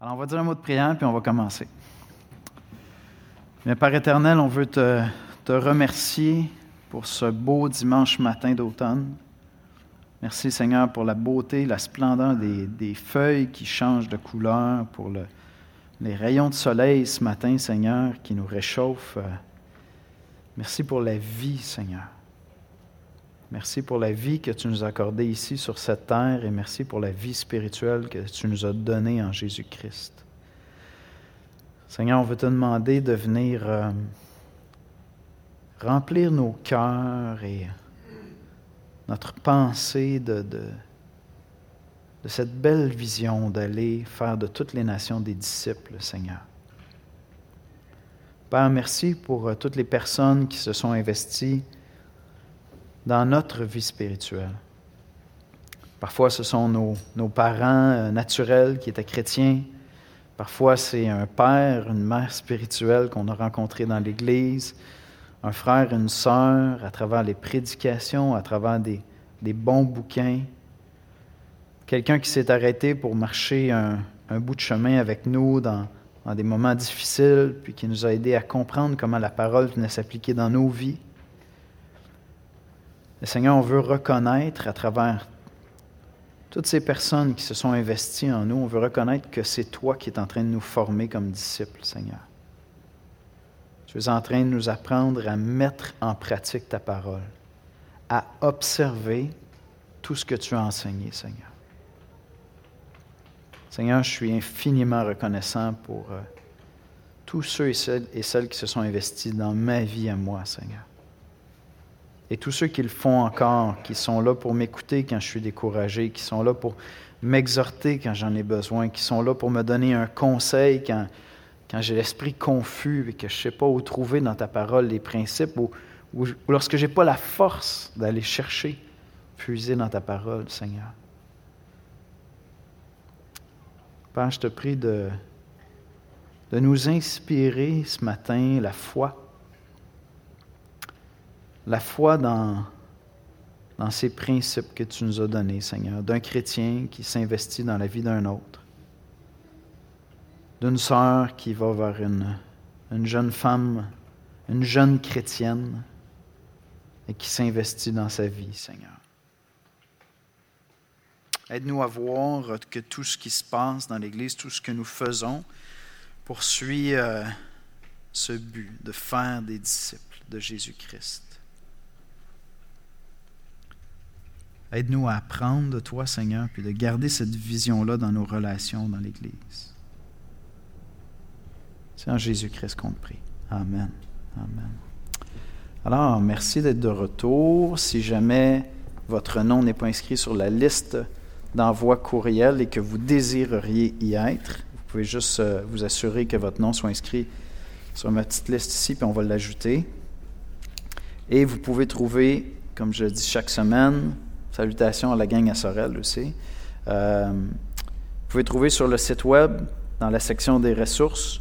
Alors, on va dire un mot de prière, puis on va commencer. Mais Père éternel, on veut te remercier pour ce beau dimanche matin d'automne. Merci Seigneur pour la beauté, la splendeur des feuilles qui changent de couleur, pour les rayons de soleil ce matin, Seigneur, qui nous réchauffent. Merci pour la vie, Seigneur. Merci pour la vie que tu nous as accordée ici sur cette terre et merci pour la vie spirituelle que tu nous as donnée en Jésus-Christ. Seigneur, on veut te demander de venir remplir nos cœurs et notre pensée de cette belle vision d'aller faire de toutes les nations des disciples, Seigneur. Père, merci pour toutes les personnes qui se sont investies dans notre vie spirituelle. Parfois, ce sont nos parents naturels qui étaient chrétiens. Parfois, c'est un père, une mère spirituelle qu'on a rencontré dans l'Église, un frère, une sœur, à travers les prédications, à travers des bons bouquins. Quelqu'un qui s'est arrêté pour marcher un bout de chemin avec nous dans des moments difficiles, puis qui nous a aidés à comprendre comment la parole venait s'appliquer dans nos vies. Et Seigneur, on veut reconnaître à travers toutes ces personnes qui se sont investies en nous, on veut reconnaître que c'est toi qui es en train de nous former comme disciples, Seigneur. Tu es en train de nous apprendre à mettre en pratique ta parole, à observer tout ce que tu as enseigné, Seigneur. Seigneur, je suis infiniment reconnaissant pour tous ceux et celles qui se sont investis dans ma vie à moi, Seigneur. Et tous ceux qui le font encore, qui sont là pour m'écouter quand je suis découragé, qui sont là pour m'exhorter quand j'en ai besoin, qui sont là pour me donner un conseil quand j'ai l'esprit confus et que je ne sais pas où trouver dans ta parole les principes, ou lorsque je n'ai pas la force d'aller chercher, puiser dans ta parole, Seigneur. Père, je te prie de nous inspirer ce matin la foi. La foi dans ces principes que tu nous as donnés, Seigneur, d'un chrétien qui s'investit dans la vie d'un autre, d'une sœur qui va vers une jeune femme, une jeune chrétienne, et qui s'investit dans sa vie, Seigneur. Aide-nous à voir que tout ce qui se passe dans l'Église, tout ce que nous faisons, poursuit ce but de faire des disciples de Jésus-Christ. Aide-nous à apprendre de toi, Seigneur, puis de garder cette vision-là dans nos relations dans l'Église. C'est en Jésus-Christ qu'on te prie. Amen. Amen. Alors, merci d'être de retour. Si jamais votre nom n'est pas inscrit sur la liste d'envoi courriel et que vous désireriez y être, vous pouvez juste vous assurer que votre nom soit inscrit sur ma petite liste ici, puis on va l'ajouter. Et vous pouvez trouver, comme je le dis chaque semaine, salutations à la gang à Sorel aussi. Vous pouvez trouver sur le site web, dans la section des ressources,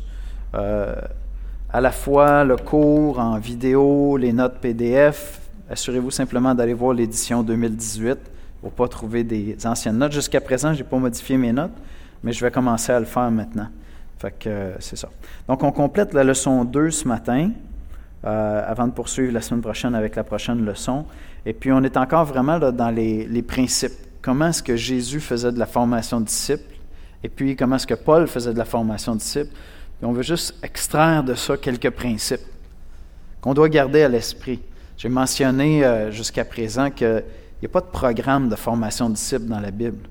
à la fois le cours en vidéo, les notes PDF. Assurez-vous simplement d'aller voir l'édition 2018 pour ne pas trouver des anciennes notes. Jusqu'à présent, je n'ai pas modifié mes notes, mais je vais commencer à le faire maintenant. Fait que c'est ça. Donc, on complète la leçon 2 ce matin, avant de poursuivre la semaine prochaine avec la prochaine leçon. Et puis, on est encore vraiment là dans les principes. Comment est-ce que Jésus faisait de la formation de disciples? Et puis, comment est-ce que Paul faisait de la formation de disciples? Puis on veut juste extraire de ça quelques principes qu'on doit garder à l'esprit. J'ai mentionné jusqu'à présent qu'il n'y a pas de programme de formation de disciples dans la Bible.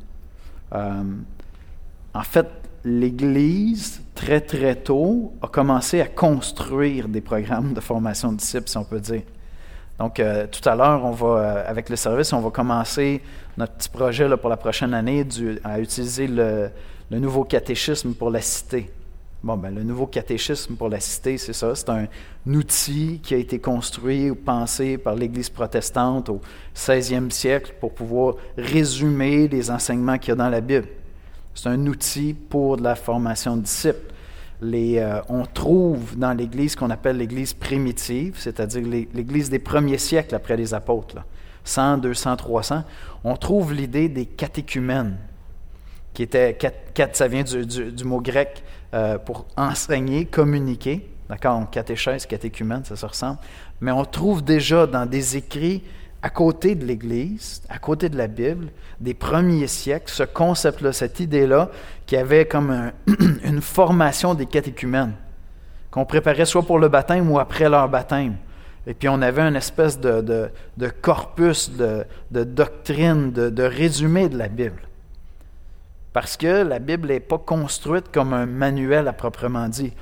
En fait, l'Église, très très tôt, a commencé à construire des programmes de formation de disciples, si on peut dire. Donc, tout à l'heure, avec le service, on va commencer notre petit projet là, pour la prochaine année à utiliser le nouveau catéchisme pour la cité. Bon, ben, le nouveau catéchisme pour la cité, c'est ça. C'est un outil qui a été construit ou pensé par l'Église protestante au 16e siècle pour pouvoir résumer les enseignements qu'il y a dans la Bible. C'est un outil pour de la formation de disciples. On trouve dans l'Église ce qu'on appelle l'Église primitive, c'est-à-dire l'Église des premiers siècles après les apôtres, là, 100, 200, 300. On trouve l'idée des catéchumènes, ça vient du mot grec pour enseigner, communiquer. D'accord, catéchèse, catéchumène, ça se ressemble. Mais on trouve déjà dans des écrits à côté de l'Église, à côté de la Bible, des premiers siècles, ce concept-là, cette idée-là, qui avait comme une formation des catéchumènes, qu'on préparait soit pour le baptême ou après leur baptême. Et puis on avait une espèce de corpus, de doctrine, de résumé de la Bible. Parce que la Bible n'est pas construite comme un manuel à proprement dit.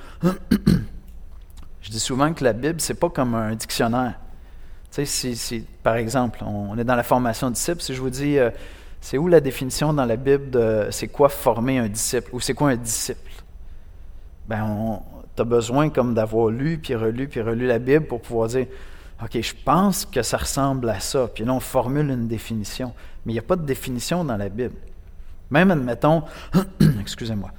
Je dis souvent que la Bible, c'est pas comme un dictionnaire. Tu sais, si, par exemple, on est dans la formation disciple, si je vous dis, c'est où la définition dans la Bible de c'est quoi former un disciple ou c'est quoi un disciple? Ben, tu as besoin comme d'avoir lu, puis relu la Bible pour pouvoir dire, OK, je pense que ça ressemble à ça. Puis là, on formule une définition. Mais il n'y a pas de définition dans la Bible. Même, admettons, excusez-moi,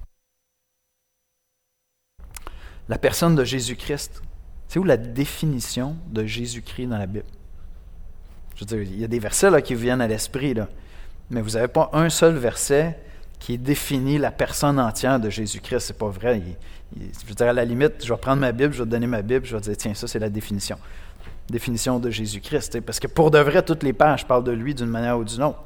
la personne de Jésus-Christ. C'est où la définition de Jésus-Christ dans la Bible? Je veux dire, il y a des versets là, qui vous viennent à l'esprit, là, mais vous n'avez pas un seul verset qui définit la personne entière de Jésus-Christ. C'est pas vrai. Je veux dire, à la limite, je vais prendre ma Bible, je vais te donner ma Bible, je vais te dire, tiens, ça, c'est la définition. Définition de Jésus-Christ. Parce que pour de vrai, toutes les pages parlent de lui d'une manière ou d'une autre.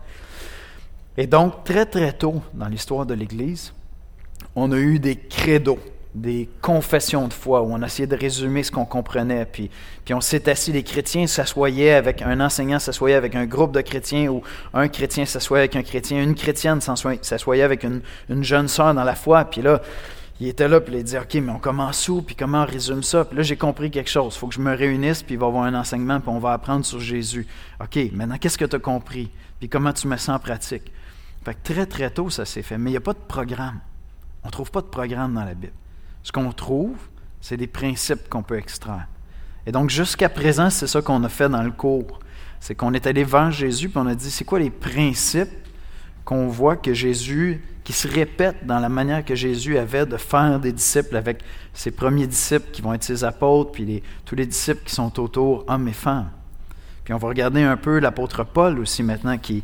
Et donc, très, très tôt dans l'histoire de l'Église, on a eu des credos, des confessions de foi, où on essayait de résumer ce qu'on comprenait, puis on s'est assis, les chrétiens s'assoyaient avec un enseignant, s'assoyait avec un groupe de chrétiens, ou un chrétien s'assoyait avec un chrétien, une chrétienne s'assoyait avec une jeune sœur dans la foi, puis là, il était là, puis il disait, OK, mais on commence où, puis comment on résume ça? Puis là, j'ai compris quelque chose, il faut que je me réunisse, puis il va y avoir un enseignement, puis on va apprendre sur Jésus. OK, maintenant, qu'est-ce que tu as compris? Puis comment tu mets ça en pratique? Fait que très, très tôt, ça s'est fait, mais il n'y a pas de programme. On ne trouve pas de programme dans la Bible. Ce qu'on trouve, c'est des principes qu'on peut extraire. Et donc, jusqu'à présent, c'est ça qu'on a fait dans le cours. C'est qu'on est allé vers Jésus, puis on a dit, c'est quoi les principes qu'on voit que Jésus, qui se répètent dans la manière que Jésus avait de faire des disciples avec ses premiers disciples qui vont être ses apôtres, puis tous les disciples qui sont autour, hommes et femmes. Puis on va regarder un peu l'apôtre Paul aussi maintenant, qui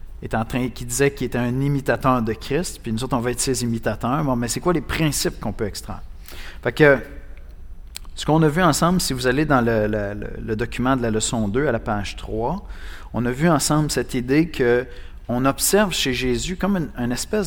disait qu'il était un imitateur de Christ, puis nous autres, on va être ses imitateurs. Bon, mais c'est quoi les principes qu'on peut extraire? Fait que, ce qu'on a vu ensemble, si vous allez dans le document de la leçon 2, à la page 3, on a vu ensemble cette idée qu'on observe chez Jésus comme une espèce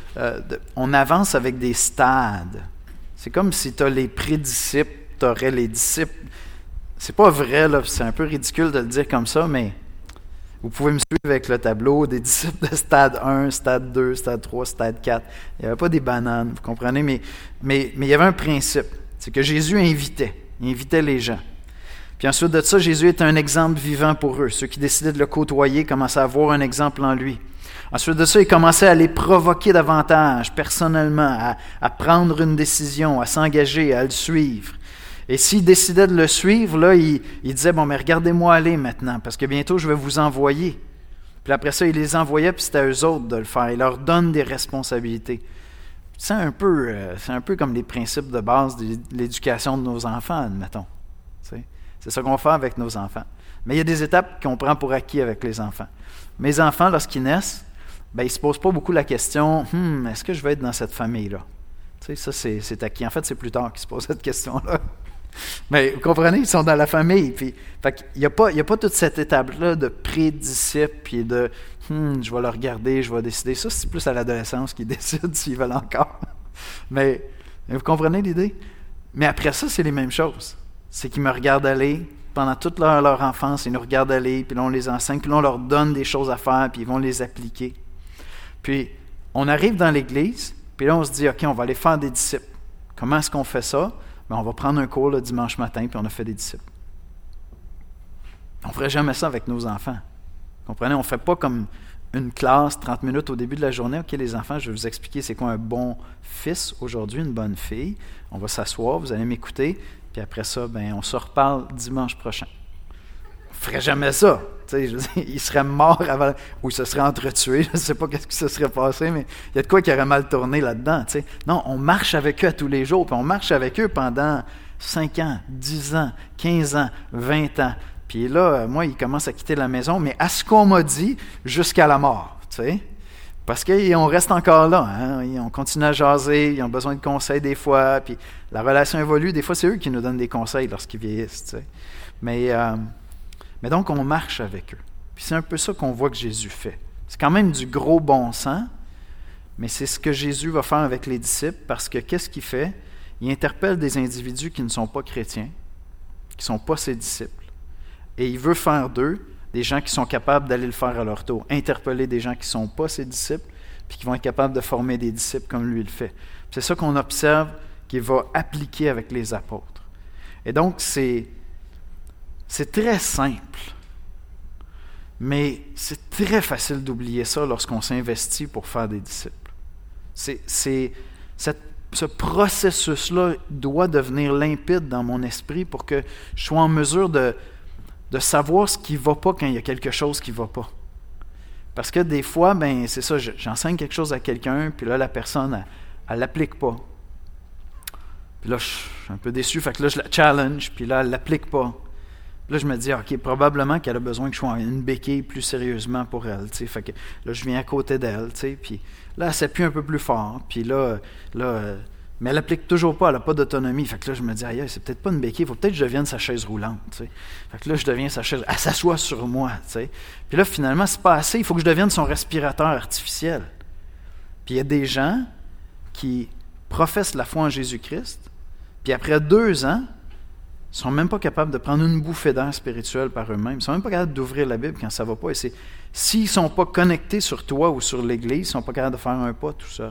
on avance avec des stades. C'est comme si tu as les prédisciples, tu aurais les disciples. C'est pas vrai, là, c'est un peu ridicule de le dire comme ça, mais vous pouvez me suivre avec le tableau des disciples de stade 1, stade 2, stade 3, stade 4. Il n'y avait pas des bananes, vous comprenez, mais il y avait un principe. C'est que Jésus invitait les gens. Puis ensuite de ça, Jésus était un exemple vivant pour eux. Ceux qui décidaient de le côtoyer commençaient à avoir un exemple en lui. Ensuite de ça, il commençait à les provoquer davantage, personnellement, à prendre une décision, à s'engager, à le suivre. Et s'il décidait de le suivre, là, il disait, bon, mais regardez-moi aller maintenant, parce que bientôt, je vais vous envoyer. Puis après ça, il les envoyait, puis c'était à eux autres de le faire. Il leur donne des responsabilités. C'est un peu comme les principes de base de l'éducation de nos enfants, admettons. C'est ça qu'on fait avec nos enfants. Mais il y a des étapes qu'on prend pour acquis avec les enfants. Mes enfants, lorsqu'ils naissent, ben, ils ne se posent pas beaucoup la question, est-ce que je vais être dans cette famille-là? Tu sais, ça, c'est acquis. En fait, c'est plus tard qu'ils se posent cette question-là. Mais vous comprenez, ils sont dans la famille. Puis, il n'y a pas toute cette étape-là de pré-disciple, puis de je vais le regarder, je vais décider. Ça, c'est plus à l'adolescence qu'ils décident s'ils veulent encore. Mais vous comprenez l'idée? Mais après ça, c'est les mêmes choses. C'est qu'ils me regardent aller. Pendant toute leur enfance, ils nous regardent aller, puis là, on les enseigne, puis là, on leur donne des choses à faire, puis ils vont les appliquer. Puis, on arrive dans l'Église, puis là, on se dit, OK, on va aller faire des disciples. Comment est-ce qu'on fait ça? Bien, on va prendre un cours le dimanche matin, puis on a fait des disciples. On ne ferait jamais ça avec nos enfants. Vous comprenez? On ne fait pas comme une classe, 30 minutes au début de la journée. OK, les enfants, je vais vous expliquer c'est quoi un bon fils aujourd'hui, une bonne fille. On va s'asseoir, vous allez m'écouter, puis après ça, bien, on se reparle dimanche prochain. On ne ferait jamais ça. Tu sais, je veux dire, ils seraient morts avant, ou ils se seraient entretués. Je ne sais pas ce qui se serait passé, mais il y a de quoi qui aurait mal tourné là-dedans. Tu sais. Non, on marche avec eux à tous les jours, puis on marche avec eux pendant 5 ans, 10 ans, 15 ans, 20 ans. Puis là, moi, ils commencent à quitter la maison, mais à ce qu'on m'a dit, jusqu'à la mort. Tu sais. Parce qu'on reste encore là, hein? On continue à jaser, ils ont besoin de conseils des fois, puis la relation évolue. Des fois, c'est eux qui nous donnent des conseils lorsqu'ils vieillissent. Tu sais. Mais donc, on marche avec eux. Puis c'est un peu ça qu'on voit que Jésus fait. C'est quand même du gros bon sens, mais c'est ce que Jésus va faire avec les disciples, parce que qu'est-ce qu'il fait? Il interpelle des individus qui ne sont pas chrétiens, qui ne sont pas ses disciples, et il veut faire d'eux des gens qui sont capables d'aller le faire à leur tour, interpeller des gens qui ne sont pas ses disciples, puis qui vont être capables de former des disciples comme lui le fait. C'est ça qu'on observe qu'il va appliquer avec les apôtres. Et donc, c'est très simple, mais c'est très facile d'oublier ça lorsqu'on s'investit pour faire des disciples. Ce processus-là doit devenir limpide dans mon esprit pour que je sois en mesure de savoir ce qui ne va pas quand il y a quelque chose qui ne va pas. Parce que des fois, c'est ça, j'enseigne quelque chose à quelqu'un, puis là, la personne, elle ne l'applique pas. Puis là, je suis un peu déçu, fait que là, je la challenge, puis là, elle ne l'applique pas. Puis là, je me dis, OK, probablement qu'elle a besoin que je sois une béquille plus sérieusement pour elle, tu sais. Fait que là, je viens à côté d'elle, tu sais, puis là, elle s'appuie un peu plus fort, puis là, mais elle n'applique toujours pas, elle n'a pas d'autonomie. Fait que là, je me dis, aïe, c'est peut-être pas une béquille, il faut peut-être que je devienne sa chaise roulante, tu sais. Fait que là, je deviens sa chaise, elle s'assoit sur moi, tu sais. Puis là, finalement, c'est pas assez, il faut que je devienne son respirateur artificiel. Puis il y a des gens qui professent la foi en Jésus-Christ, puis après 2 ans, ils ne sont même pas capables de prendre une bouffée d'air spirituel par eux-mêmes. Ils ne sont même pas capables d'ouvrir la Bible quand ça ne va pas. Et s'ils ne sont pas connectés sur toi ou sur l'Église, ils ne sont pas capables de faire un pas tout seul.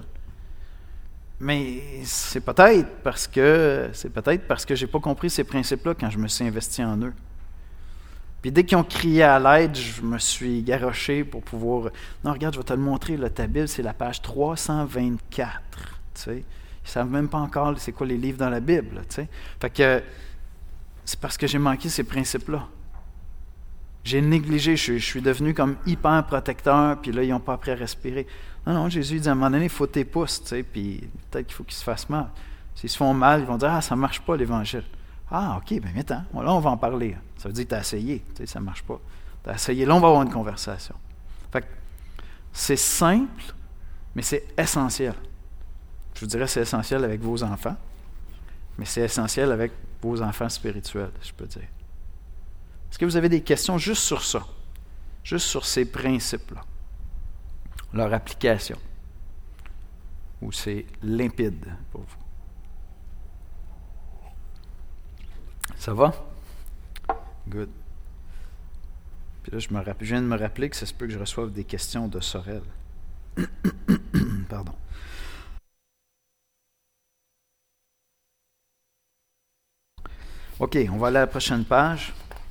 Mais c'est peut-être parce que je n'ai pas compris ces principes-là quand je me suis investi en eux. Puis dès qu'ils ont crié à l'aide, je me suis garoché pour pouvoir... Non, regarde, je vais te le montrer, là, ta Bible, c'est la page 324. Tu sais. Ils ne savent même pas encore c'est quoi les livres dans la Bible. Là, tu sais. Fait que c'est parce que j'ai manqué ces principes-là. J'ai négligé, je suis devenu comme hyper protecteur, puis là, ils n'ont pas appris à respirer. Non, Jésus dit à un moment donné, il faut tes pouces, tu sais, puis peut-être qu'il faut qu'ils se fassent mal. S'ils se font mal, ils vont dire, ça ne marche pas l'Évangile. OK, bien attends, là, on va en parler. Ça veut dire que tu as essayé, tu sais, ça ne marche pas. Tu as essayé, là, on va avoir une conversation. Fait que c'est simple, mais c'est essentiel. Je vous dirais c'est essentiel avec vos enfants, mais c'est essentiel avec vos enfants spirituels, je peux dire. Est-ce que vous avez des questions juste sur ça? Juste sur ces principes-là? Leur application? Ou c'est limpide pour vous? Ça va? Good. Puis là, je viens de me rappeler que ça se peut que je reçoive des questions de Sorel. Pardon. OK, on va aller à la prochaine page.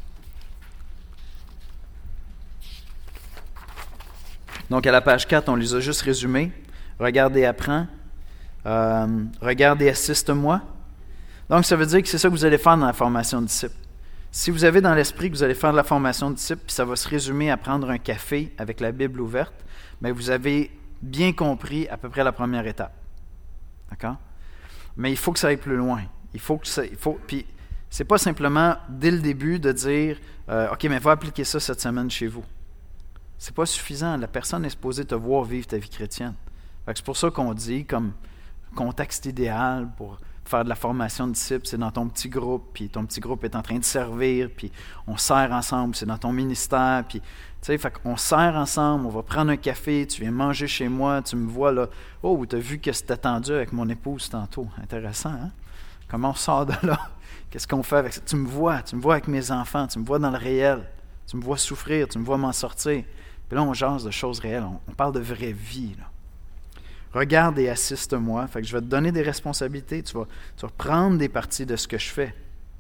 Donc, à la page 4, on les a juste résumés. Regarde et apprends. Regarde et assiste-moi. Donc, ça veut dire que c'est ça que vous allez faire dans la formation de disciples. Si vous avez dans l'esprit que vous allez faire de la formation de disciples, puis ça va se résumer à prendre un café avec la Bible ouverte, bien, vous avez bien compris à peu près la première étape. D'accord? Mais il faut que ça aille plus loin. Puis, c'est pas simplement, dès le début, de dire OK, mais va appliquer ça cette semaine chez vous. C'est pas suffisant. La personne est supposée te voir vivre ta vie chrétienne. C'est pour ça qu'on dit, comme contexte idéal pour faire de la formation de disciples, c'est dans ton petit groupe, puis ton petit groupe est en train de servir, puis on sert ensemble, c'est dans ton ministère, puis tu sais, fait qu'on sert ensemble, on va prendre un café, tu viens manger chez moi, tu me vois là, tu as vu que c'était tendu avec mon épouse tantôt. Intéressant, hein? Comment on sort de là? Qu'est-ce qu'on fait avec ça? Tu me vois avec mes enfants, tu me vois dans le réel, tu me vois souffrir, tu me vois m'en sortir. Puis là, on jase de choses réelles, on parle de vraie vie, là. Regarde et assiste-moi. Fait que je vais te donner des responsabilités. Tu vas prendre des parties de ce que je fais.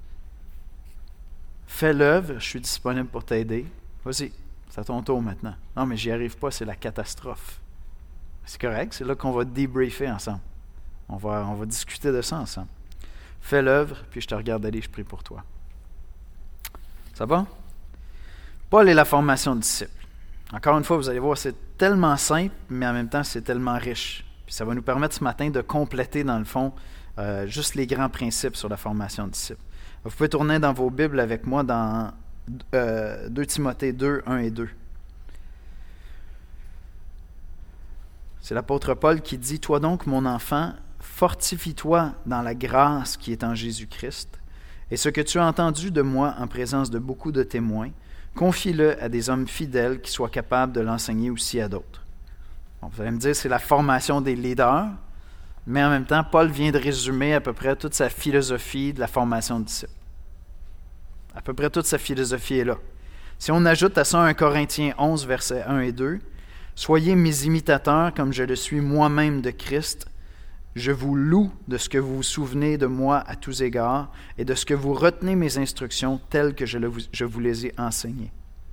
Fais l'œuvre, je suis disponible pour t'aider. Vas-y, c'est à ton tour maintenant. Non, mais j'y arrive pas, c'est la catastrophe. C'est correct, c'est là qu'on va débriefer ensemble. On va discuter de ça ensemble. Fais l'œuvre, puis je te regarde aller, je prie pour toi. Ça va? Paul et la formation de disciples. Encore une fois, vous allez voir, c'est tellement simple, mais en même temps, c'est tellement riche. Puis ça va nous permettre ce matin de compléter, dans le fond, juste les grands principes sur la formation de disciples. Vous pouvez tourner dans vos Bibles avec moi dans 2 Timothée 2, 1 et 2. C'est l'apôtre Paul qui dit « Toi donc, mon enfant, fortifie-toi dans la grâce qui est en Jésus-Christ, et ce que tu as entendu de moi en présence de beaucoup de témoins, confie-le à des hommes fidèles qui soient capables de l'enseigner aussi à d'autres. » Bon, vous allez me dire, c'est la formation des leaders, mais en même temps, Paul vient de résumer à peu près toute sa philosophie de la formation de disciples. À peu près toute sa philosophie est là. Si on ajoute à ça 1 Corinthiens 11, versets 1 et 2, « Soyez mes imitateurs comme je le suis moi-même de Christ. Je vous loue de ce que vous vous souvenez de moi à tous égards et de ce que vous retenez mes instructions telles que je vous les ai enseignées. »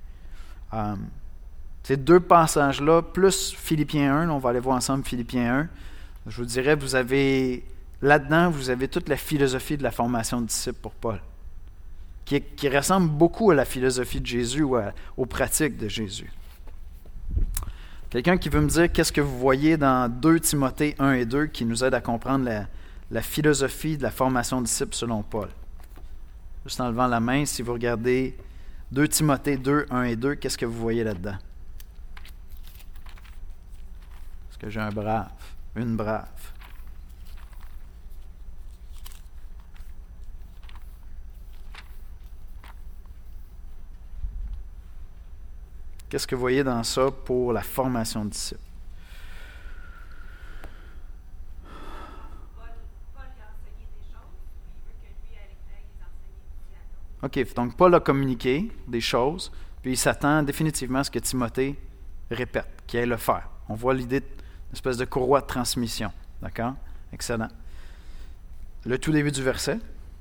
Ces deux passages-là, plus Philippiens 1, on va aller voir ensemble Philippiens 1, je vous dirais, là-dedans, vous avez toute la philosophie de la formation de disciples pour Paul, qui ressemble beaucoup à la philosophie de Jésus ou aux pratiques de Jésus. Quelqu'un qui veut me dire qu'est-ce que vous voyez dans 2 Timothée 1 et 2 qui nous aide à comprendre la philosophie de la formation de disciples selon Paul. Juste en levant la main, si vous regardez 2 Timothée 2, 1 et 2, qu'est-ce que vous voyez là-dedans? Est-ce que j'ai un brave? Une brave? Qu'est-ce que vous voyez dans ça pour la formation de disciples? Paul a enseigné des choses, puis il veut que lui, avec les enseigner aussi à d'autres. OK, donc Paul a communiqué des choses, puis il s'attend définitivement à ce que Timothée répète, qu'il aille le faire. On voit l'idée d'une espèce de courroie de transmission. D'accord? Excellent. Le tout début du verset,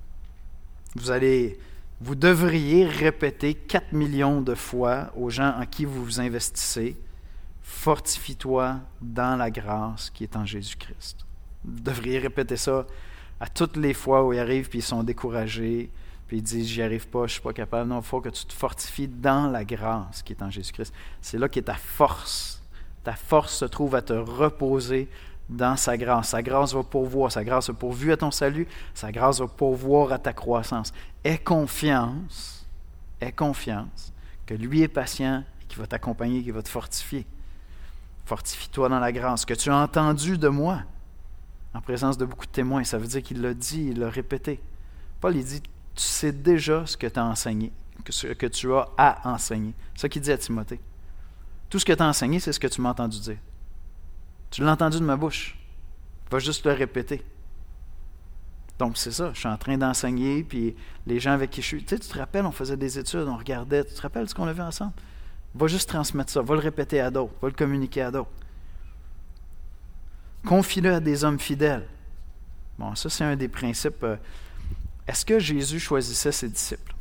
vous devriez répéter 4 millions de fois aux gens en qui vous vous investissez, « Fortifie-toi dans la grâce qui est en Jésus-Christ. » Vous devriez répéter ça à toutes les fois où ils arrivent puis ils sont découragés, puis ils disent « J'y arrive pas, je ne suis pas capable. » Non, il faut que tu te fortifies dans la grâce qui est en Jésus-Christ. C'est là qu'est ta force. Ta force se trouve à te reposer dans sa grâce. Sa grâce va pourvoir, sa grâce a pourvu à ton salut, sa grâce va pourvoir à ta croissance. Aie confiance que lui est patient et qu'il va t'accompagner, qu'il va te fortifier. Fortifie-toi dans la grâce. Que tu as entendu de moi en présence de beaucoup de témoins, ça veut dire qu'il l'a dit, il l'a répété. Paul, il dit, tu sais déjà ce que tu as enseigné, ce que tu as à enseigner. C'est ça qu'il dit à Timothée. Tout ce que tu as enseigné, c'est ce que tu m'as entendu dire. Tu l'as entendu de ma bouche. Va juste le répéter. Donc, c'est ça. Je suis en train d'enseigner, puis les gens avec qui je suis... Tu sais, tu te rappelles, on faisait des études, on regardait. Tu te rappelles ce qu'on a vu ensemble? Va juste transmettre ça. Va le répéter à d'autres. Va le communiquer à d'autres. Confie-le à des hommes fidèles. Bon, ça, c'est un des principes. Est-ce que Jésus choisissait ses disciples?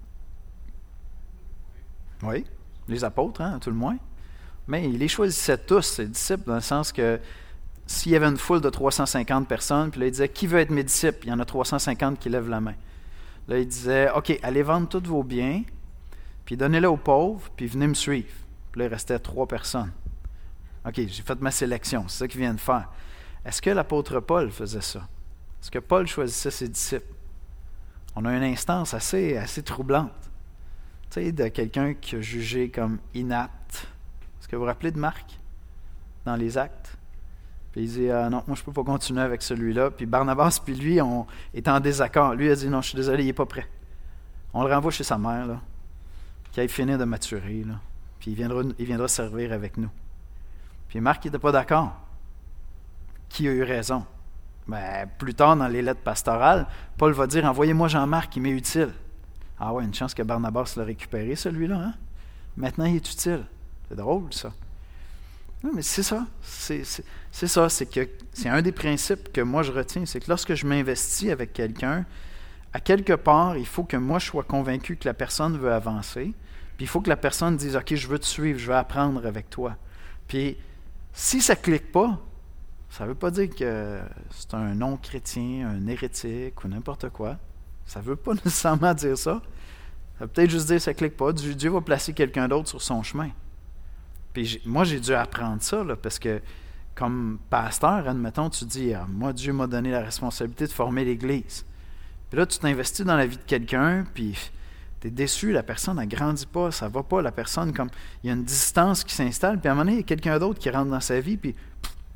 Oui. Les apôtres, hein, à tout le moins. Mais il les choisissait tous, ses disciples, dans le sens que s'il y avait une foule de 350 personnes, puis là, il disait « Qui veut être mes disciples? » Il y en a 350 qui lèvent la main. Là, il disait « OK, allez vendre tous vos biens, puis donnez-les aux pauvres, puis venez me suivre. » Puis là, il restait 3 personnes. « OK, j'ai fait ma sélection, c'est ça qu'il vient de faire. » Est-ce que l'apôtre Paul faisait ça? Est-ce que Paul choisissait ses disciples? On a une instance assez troublante. Tu sais, de quelqu'un qui a jugé comme inapte. Est-ce que vous vous rappelez de Marc, dans les Actes? Puis il dit, non, moi je ne peux pas continuer avec celui-là. Puis Barnabas, puis lui, on est en désaccord. Lui a dit, non, je suis désolé, il n'est pas prêt. On le renvoie chez sa mère, là, qui aille finir de maturer, là. Puis il viendra servir avec nous. Puis Marc n'était pas d'accord. Qui a eu raison? Ben, plus tard, dans les lettres pastorales, Paul va dire, envoyez-moi Jean-Marc, il m'est utile. Ah ouais, une chance que Barnabas l'a récupéré, celui-là. Hein? Maintenant, il est utile. C'est drôle, ça. Non, mais c'est ça. C'est ça. C'est un des principes que moi, je retiens. C'est que lorsque je m'investis avec quelqu'un, à quelque part, il faut que moi, je sois convaincu que la personne veut avancer. Puis il faut que la personne dise, « OK, je veux te suivre, je veux apprendre avec toi. » Puis si ça ne clique pas, ça ne veut pas dire que c'est un non-chrétien, un hérétique ou n'importe quoi. Ça ne veut pas nécessairement dire ça. Ça veut peut-être juste dire que ça ne clique pas. Dieu va placer quelqu'un d'autre sur son chemin. Puis moi, j'ai dû apprendre ça, là, parce que comme pasteur, admettons, tu dis, moi, Dieu m'a donné la responsabilité de former l'Église. Puis là, tu t'investis dans la vie de quelqu'un, puis tu es déçu, la personne ne grandit pas, ça ne va pas, la personne, comme il y a une distance qui s'installe, puis à un moment donné, il y a quelqu'un d'autre qui rentre dans sa vie, puis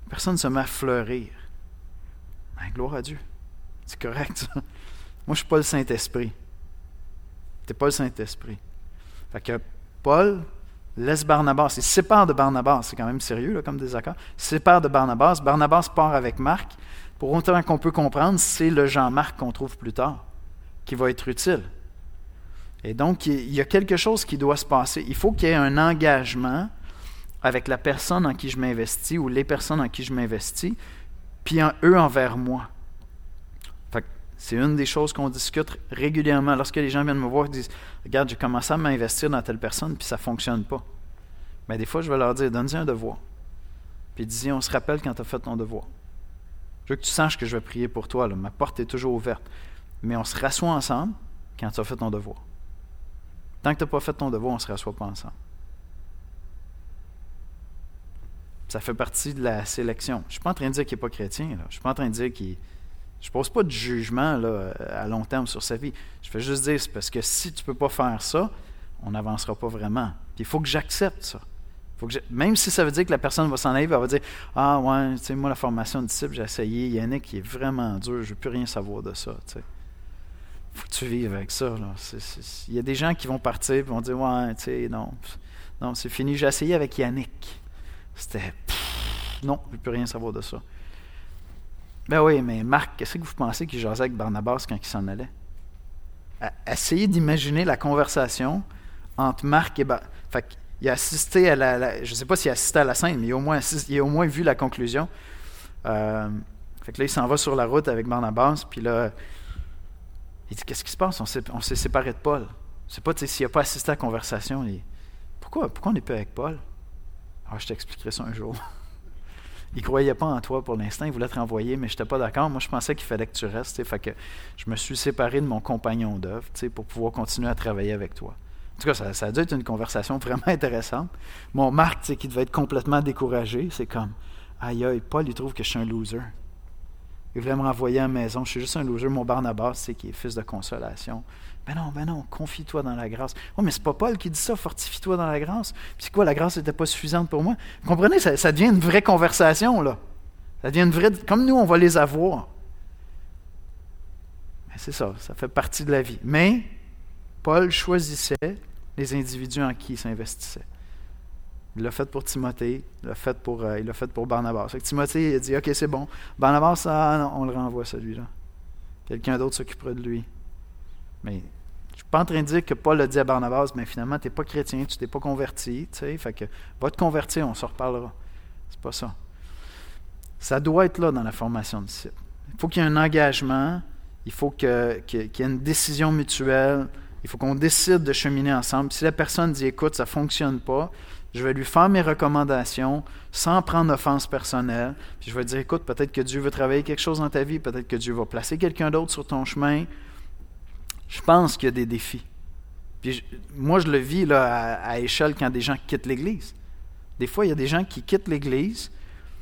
La personne se met à fleurir. Ben, gloire à Dieu. C'est correct, ça. Moi, je ne suis pas le Saint-Esprit. Tu n'es pas le Saint-Esprit. Fait que Paul laisse Barnabas. Il se sépare de Barnabas. C'est quand même sérieux là, comme désaccord. Il se sépare de Barnabas. Barnabas part avec Marc. Pour autant qu'on peut comprendre, c'est le Jean-Marc qu'on trouve plus tard, qui va être utile. Et donc, il y a quelque chose qui doit se passer. Il faut qu'il y ait un engagement avec la personne en qui je m'investis ou les personnes en qui je m'investis, puis eux envers moi. Fait que c'est une des choses qu'on discute régulièrement. Lorsque les gens viennent me voir et disent « Regarde, j'ai commencé à m'investir dans telle personne, puis ça ne fonctionne pas. » Mais des fois, je vais leur dire « Donne-y un devoir. » Puis dis-y « On se rappelle quand tu as fait ton devoir. » Je veux que tu saches que je vais prier pour toi. Là. Ma porte est toujours ouverte. Mais on se rassoit ensemble quand tu as fait ton devoir. Tant que tu n'as pas fait ton devoir, on ne se rassoit pas ensemble. Ça fait partie de la sélection. Je ne suis pas en train de dire qu'il n'est pas chrétien. Là. Je ne suis pas en train de dire qu'il... Je ne pose pas de jugement là, à long terme sur sa vie. Je fais juste dire, c'est parce que si tu ne peux pas faire ça, on n'avancera pas vraiment. Puis il faut que j'accepte ça. Même si ça veut dire que la personne va s'en aller, elle va dire « Ah ouais, tu sais, moi la formation de disciple, j'ai essayé, Yannick, il est vraiment dur, je ne veux plus rien savoir de ça. » Il faut que tu vives avec ça. Là. Il y a des gens qui vont partir et vont dire « Ouais, tu sais, non, c'est fini, j'ai essayé avec Yannick. » C'était « Non, je ne veux plus rien savoir de ça. » Ben oui, mais Marc, qu'est-ce que vous pensez qu'il jasait avec Barnabas quand il s'en allait? Essayez d'imaginer la conversation entre Marc et Barnabas. Il a assisté à je ne sais pas s'il a assisté à la scène, mais il a au moins vu la conclusion. Fait que là, il s'en va sur la route avec Barnabas, puis là, il dit, qu'est-ce qui se passe? On s'est séparés de Paul. Je ne sais pas s'il n'a pas assisté à la conversation. Pourquoi on n'est pas avec Paul? Je t'expliquerai ça un jour. Il ne croyait pas en toi pour l'instant, il voulait te renvoyer, mais je n'étais pas d'accord. Moi, je pensais qu'il fallait que tu restes. Fait que je me suis séparé de mon compagnon d'œuvre pour pouvoir continuer à travailler avec toi. En tout cas, ça a dû être une conversation vraiment intéressante. Mon Marc, qui devait être complètement découragé, c'est comme « Aïe, Paul, il trouve que je suis un loser. Il voulait me renvoyer à la maison. Je suis juste un loser. Mon Barnabas, qui est fils de consolation. Ben non, confie-toi dans la grâce. Oh, mais c'est pas Paul qui dit ça, fortifie-toi dans la grâce. Puis c'est quoi, la grâce n'était pas suffisante pour moi? Vous comprenez, ça devient une vraie conversation, là. Ça devient une vraie... Comme nous, on va les avoir. Mais c'est ça fait partie de la vie. Mais Paul choisissait les individus en qui il s'investissait. Il l'a fait pour Timothée, il l'a fait pour Barnabas. Fait que Timothée, il a dit, OK, c'est bon. Barnabas, non, on le renvoie, celui-là. Quelqu'un d'autre s'occupera de lui. Mais je ne suis pas en train de dire que Paul a dit à Barnabas, mais finalement, tu n'es pas chrétien, tu ne t'es pas converti, tu sais, fait que va te convertir, on s'en reparlera. C'est pas ça. Ça doit être là dans la formation de disciples. Il faut qu'il y ait un engagement, il faut qu'il y ait une décision mutuelle, il faut qu'on décide de cheminer ensemble. Si la personne dit, écoute, ça ne fonctionne pas, je vais lui faire mes recommandations sans prendre offense personnelle. Puis je vais dire, écoute, peut-être que Dieu veut travailler quelque chose dans ta vie, peut-être que Dieu va placer quelqu'un d'autre sur ton chemin. Je pense qu'il y a des défis. Puis moi, je le vis là, à échelle quand des gens quittent l'Église. Des fois, il y a des gens qui quittent l'Église.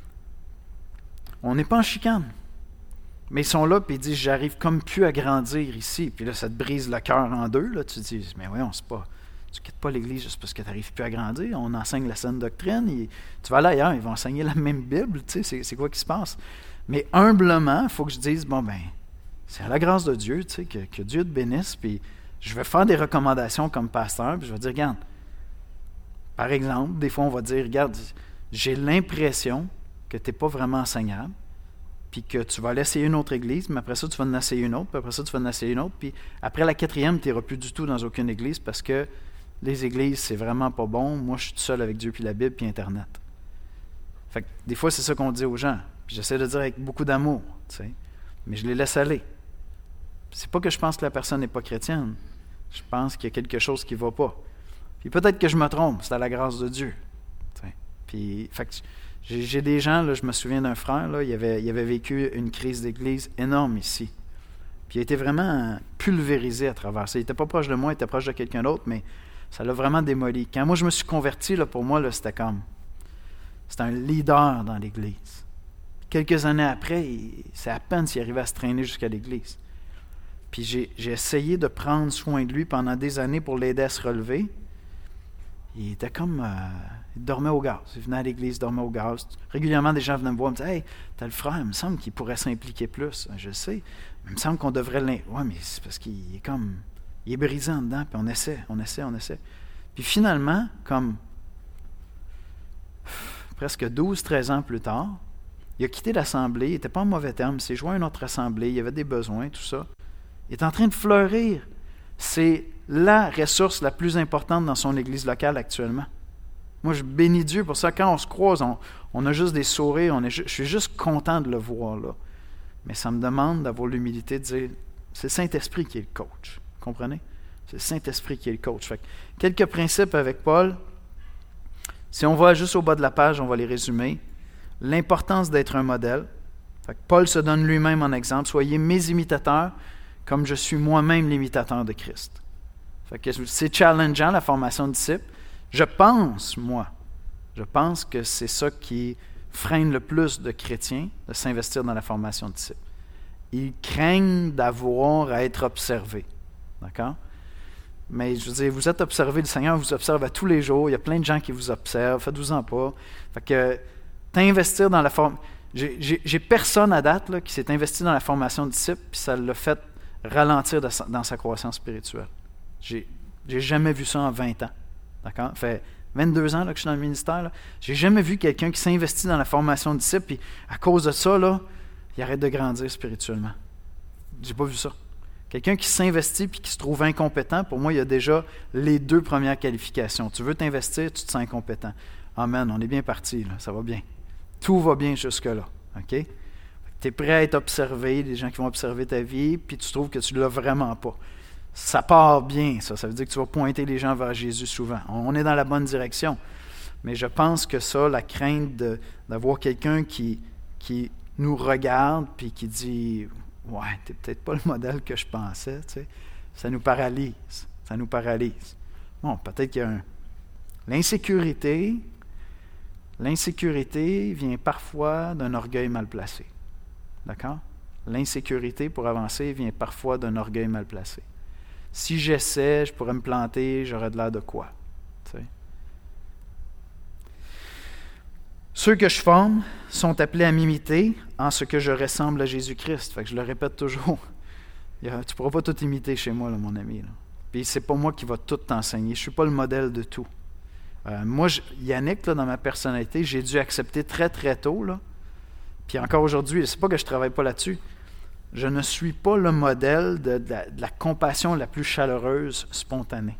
On n'est pas en chicane. Mais ils sont là et ils disent, j'arrive comme plus à grandir ici. Puis là, ça te brise le cœur en deux. Là. Tu te dis, mais voyons, c'est pas... Tu ne quittes pas l'Église juste parce que tu n'arrives plus à grandir. On enseigne la saine doctrine. Tu vas aller ailleurs, ils vont enseigner la même Bible. Tu sais, c'est quoi qui se passe? Mais humblement, il faut que je dise, c'est à la grâce de Dieu, tu sais, que Dieu te bénisse. Puis je vais faire des recommandations comme pasteur. Puis je vais dire, regarde, par exemple, des fois, on va dire, regarde, j'ai l'impression que tu n'es pas vraiment enseignable. Puis que tu vas aller essayer une autre église, mais après ça, tu vas en essayer une autre, puis après ça, tu vas en essayer une autre. Puis après la 4e, tu n'iras plus du tout dans aucune église parce que les églises, c'est vraiment pas bon. Moi, je suis tout seul avec Dieu, puis la Bible, puis Internet. Fait que des fois, c'est ça qu'on dit aux gens. Puis j'essaie de dire avec beaucoup d'amour, tu sais. Mais je les laisse aller. C'est pas que je pense que la personne n'est pas chrétienne. Je pense qu'il y a quelque chose qui ne va pas. Puis peut-être que je me trompe, c'est à la grâce de Dieu. Tu sais. Puis, fait que j'ai des gens, là, je me souviens d'un frère, là, il avait vécu une crise d'église énorme ici. Puis il a été vraiment pulvérisé à travers ça. Il n'était pas proche de moi, il était proche de quelqu'un d'autre, mais ça l'a vraiment démoli. Quand moi je me suis converti, là, pour moi, là, c'était un leader dans l'Église. Quelques années après, c'est à peine s'il arrivait à se traîner jusqu'à l'Église. Puis j'ai essayé de prendre soin de lui pendant des années pour l'aider à se relever. Il était comme Il dormait au gaz. Il venait à l'église, dormait au gaz. Régulièrement, des gens venaient me voir et me disaient « Hey, t'as le frère, il me semble qu'il pourrait s'impliquer plus. » Je sais, mais il me semble qu'on devrait Ouais, mais c'est parce qu'il est comme... Il est brisé en dedans, puis on essaie. Puis finalement, comme presque 12-13 ans plus tard, il a quitté l'assemblée, il n'était pas en mauvais terme, il s'est joint à une autre assemblée, il y avait des besoins, tout ça. Il est en train de fleurir. C'est la ressource la plus importante dans son église locale actuellement. Moi, je bénis Dieu pour ça. Quand on se croise, on a juste des sourires, je suis juste content de le voir là. Mais ça me demande d'avoir l'humilité de dire, c'est le Saint-Esprit qui est le coach. Vous comprenez? C'est le Saint-Esprit qui est le coach. Fait que, quelques principes avec Paul. Si on va juste au bas de la page, on va les résumer. L'importance d'être un modèle. Fait que Paul se donne lui-même en exemple. Soyez mes imitateurs, comme je suis moi-même l'imitateur de Christ. Fait que c'est challengeant, la formation de disciples. Je pense que c'est ça qui freine le plus de chrétiens de s'investir dans la formation de disciples. Ils craignent d'avoir à être observés. D'accord? Mais je veux dire, vous êtes observés, le Seigneur vous observe à tous les jours, il y a plein de gens qui vous observent, faites-vous-en pas. Fait que t'investir dans la formation... J'ai personne à date là, qui s'est investi dans la formation de disciples, puis ça l'a fait ralentir dans sa croissance spirituelle. J'ai jamais vu ça en 20 ans. D'accord? Ça fait 22 ans là, que je suis dans le ministère. Là. J'ai jamais vu quelqu'un qui s'investit dans la formation de disciples, puis à cause de ça, là, il arrête de grandir spirituellement. J'ai pas vu ça. Quelqu'un qui s'investit puis qui se trouve incompétent, pour moi, il y a déjà les 2 premières qualifications. Tu veux t'investir, tu te sens incompétent. Amen, on est bien parti, là, ça va bien. Tout va bien jusque-là. OK? Tu es prêt à être observé, des gens qui vont observer ta vie, puis tu trouves que tu ne l'as vraiment pas. Ça part bien, ça. Ça veut dire que tu vas pointer les gens vers Jésus souvent. On est dans la bonne direction. Mais je pense que ça, la crainte d'avoir quelqu'un qui nous regarde puis qui dit « Ouais, t'es peut-être pas le modèle que je pensais. » tu sais, ça nous paralyse. Bon, peut-être qu'il y a l'insécurité vient parfois d'un orgueil mal placé. D'accord? L'insécurité, pour avancer, vient parfois d'un orgueil mal placé. Si j'essaie, je pourrais me planter, j'aurais de l'air de quoi? Tu sais? Ceux que je forme sont appelés à m'imiter en ce que je ressemble à Jésus-Christ. Fait que je le répète toujours. Tu ne pourras pas tout imiter chez moi, là, mon ami. Là. Puis c'est pas moi qui va tout t'enseigner. Je ne suis pas le modèle de tout. Moi, Yannick, là, dans ma personnalité, j'ai dû accepter très, très tôt. Là. Puis encore aujourd'hui, c'est pas que je ne travaille pas là-dessus. Je ne suis pas le modèle de la compassion la plus chaleureuse, spontanée.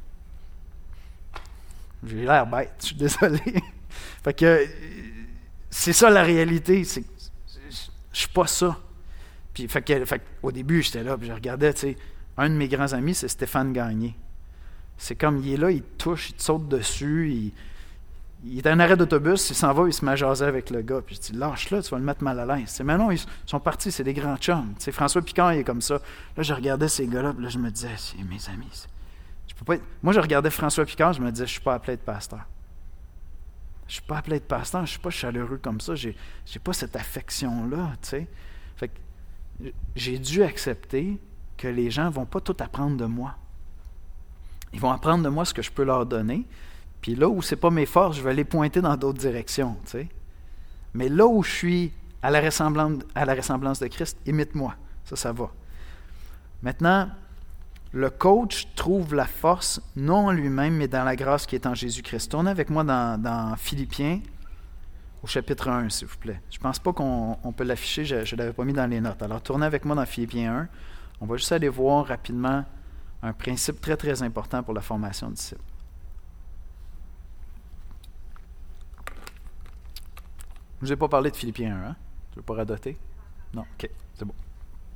J'ai l'air bête, je suis désolé. Fait que c'est ça la réalité, c'est je suis pas ça. Puis au début, j'étais là, puis je regardais, tu sais, un de mes grands amis, c'est Stéphane Gagné. C'est comme, il est là, il te touche, il te saute dessus, il est à un arrêt d'autobus, il s'en va, il se met à jaser avec le gars. Puis je dis, lâche-le, tu vas le mettre mal à l'aise. Mais non, ils sont partis, c'est des grands chums. Tu sais, François Picard, il est comme ça. Là, je regardais ces gars-là, puis là, je me disais, c'est mes amis. Je peux pas être... Moi, je regardais François Picard, je me disais, je suis pas appelé à être pasteur. Je suis pas appelé à être pasteur, je suis pas chaleureux comme ça, j'ai pas cette affection-là, tu sais. Fait que j'ai dû accepter que les gens vont pas tout apprendre de moi. Ils vont apprendre de moi ce que je peux leur donner. Puis là où c'est pas mes forces, je vais les pointer dans d'autres directions, tu sais. Mais là où je suis à la ressemblance de Christ, imite-moi. Ça va. Maintenant, le coach trouve la force, non en lui-même, mais dans la grâce qui est en Jésus-Christ. Tournez avec moi dans Philippiens, au chapitre 1, s'il vous plaît. Je ne pense pas qu'on peut l'afficher, je ne l'avais pas mis dans les notes. Alors, tournez avec moi dans Philippiens 1. On va juste aller voir rapidement un principe très, très important pour la formation de disciples. Je ne vous ai pas parlé de Philippiens 1, hein? Tu ne veux pas radoter? Non? OK, c'est bon.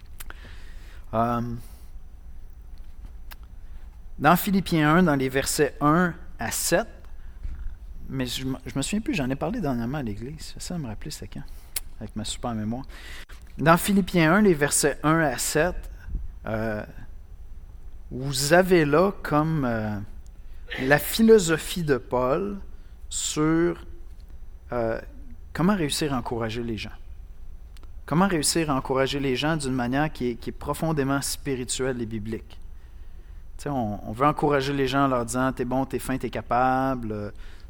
Dans Philippiens 1, dans les versets 1 à 7, mais je me souviens plus, j'en ai parlé dernièrement à l'église. C'est ça de me rappeler, c'est quand? Avec ma super mémoire. Dans Philippiens 1, les versets 1 à 7, vous avez là comme la philosophie de Paul sur comment réussir à encourager les gens. Comment réussir à encourager les gens d'une manière qui est profondément spirituelle et biblique. Tu sais, on veut encourager les gens en leur disant « T'es bon, t'es fin, t'es capable,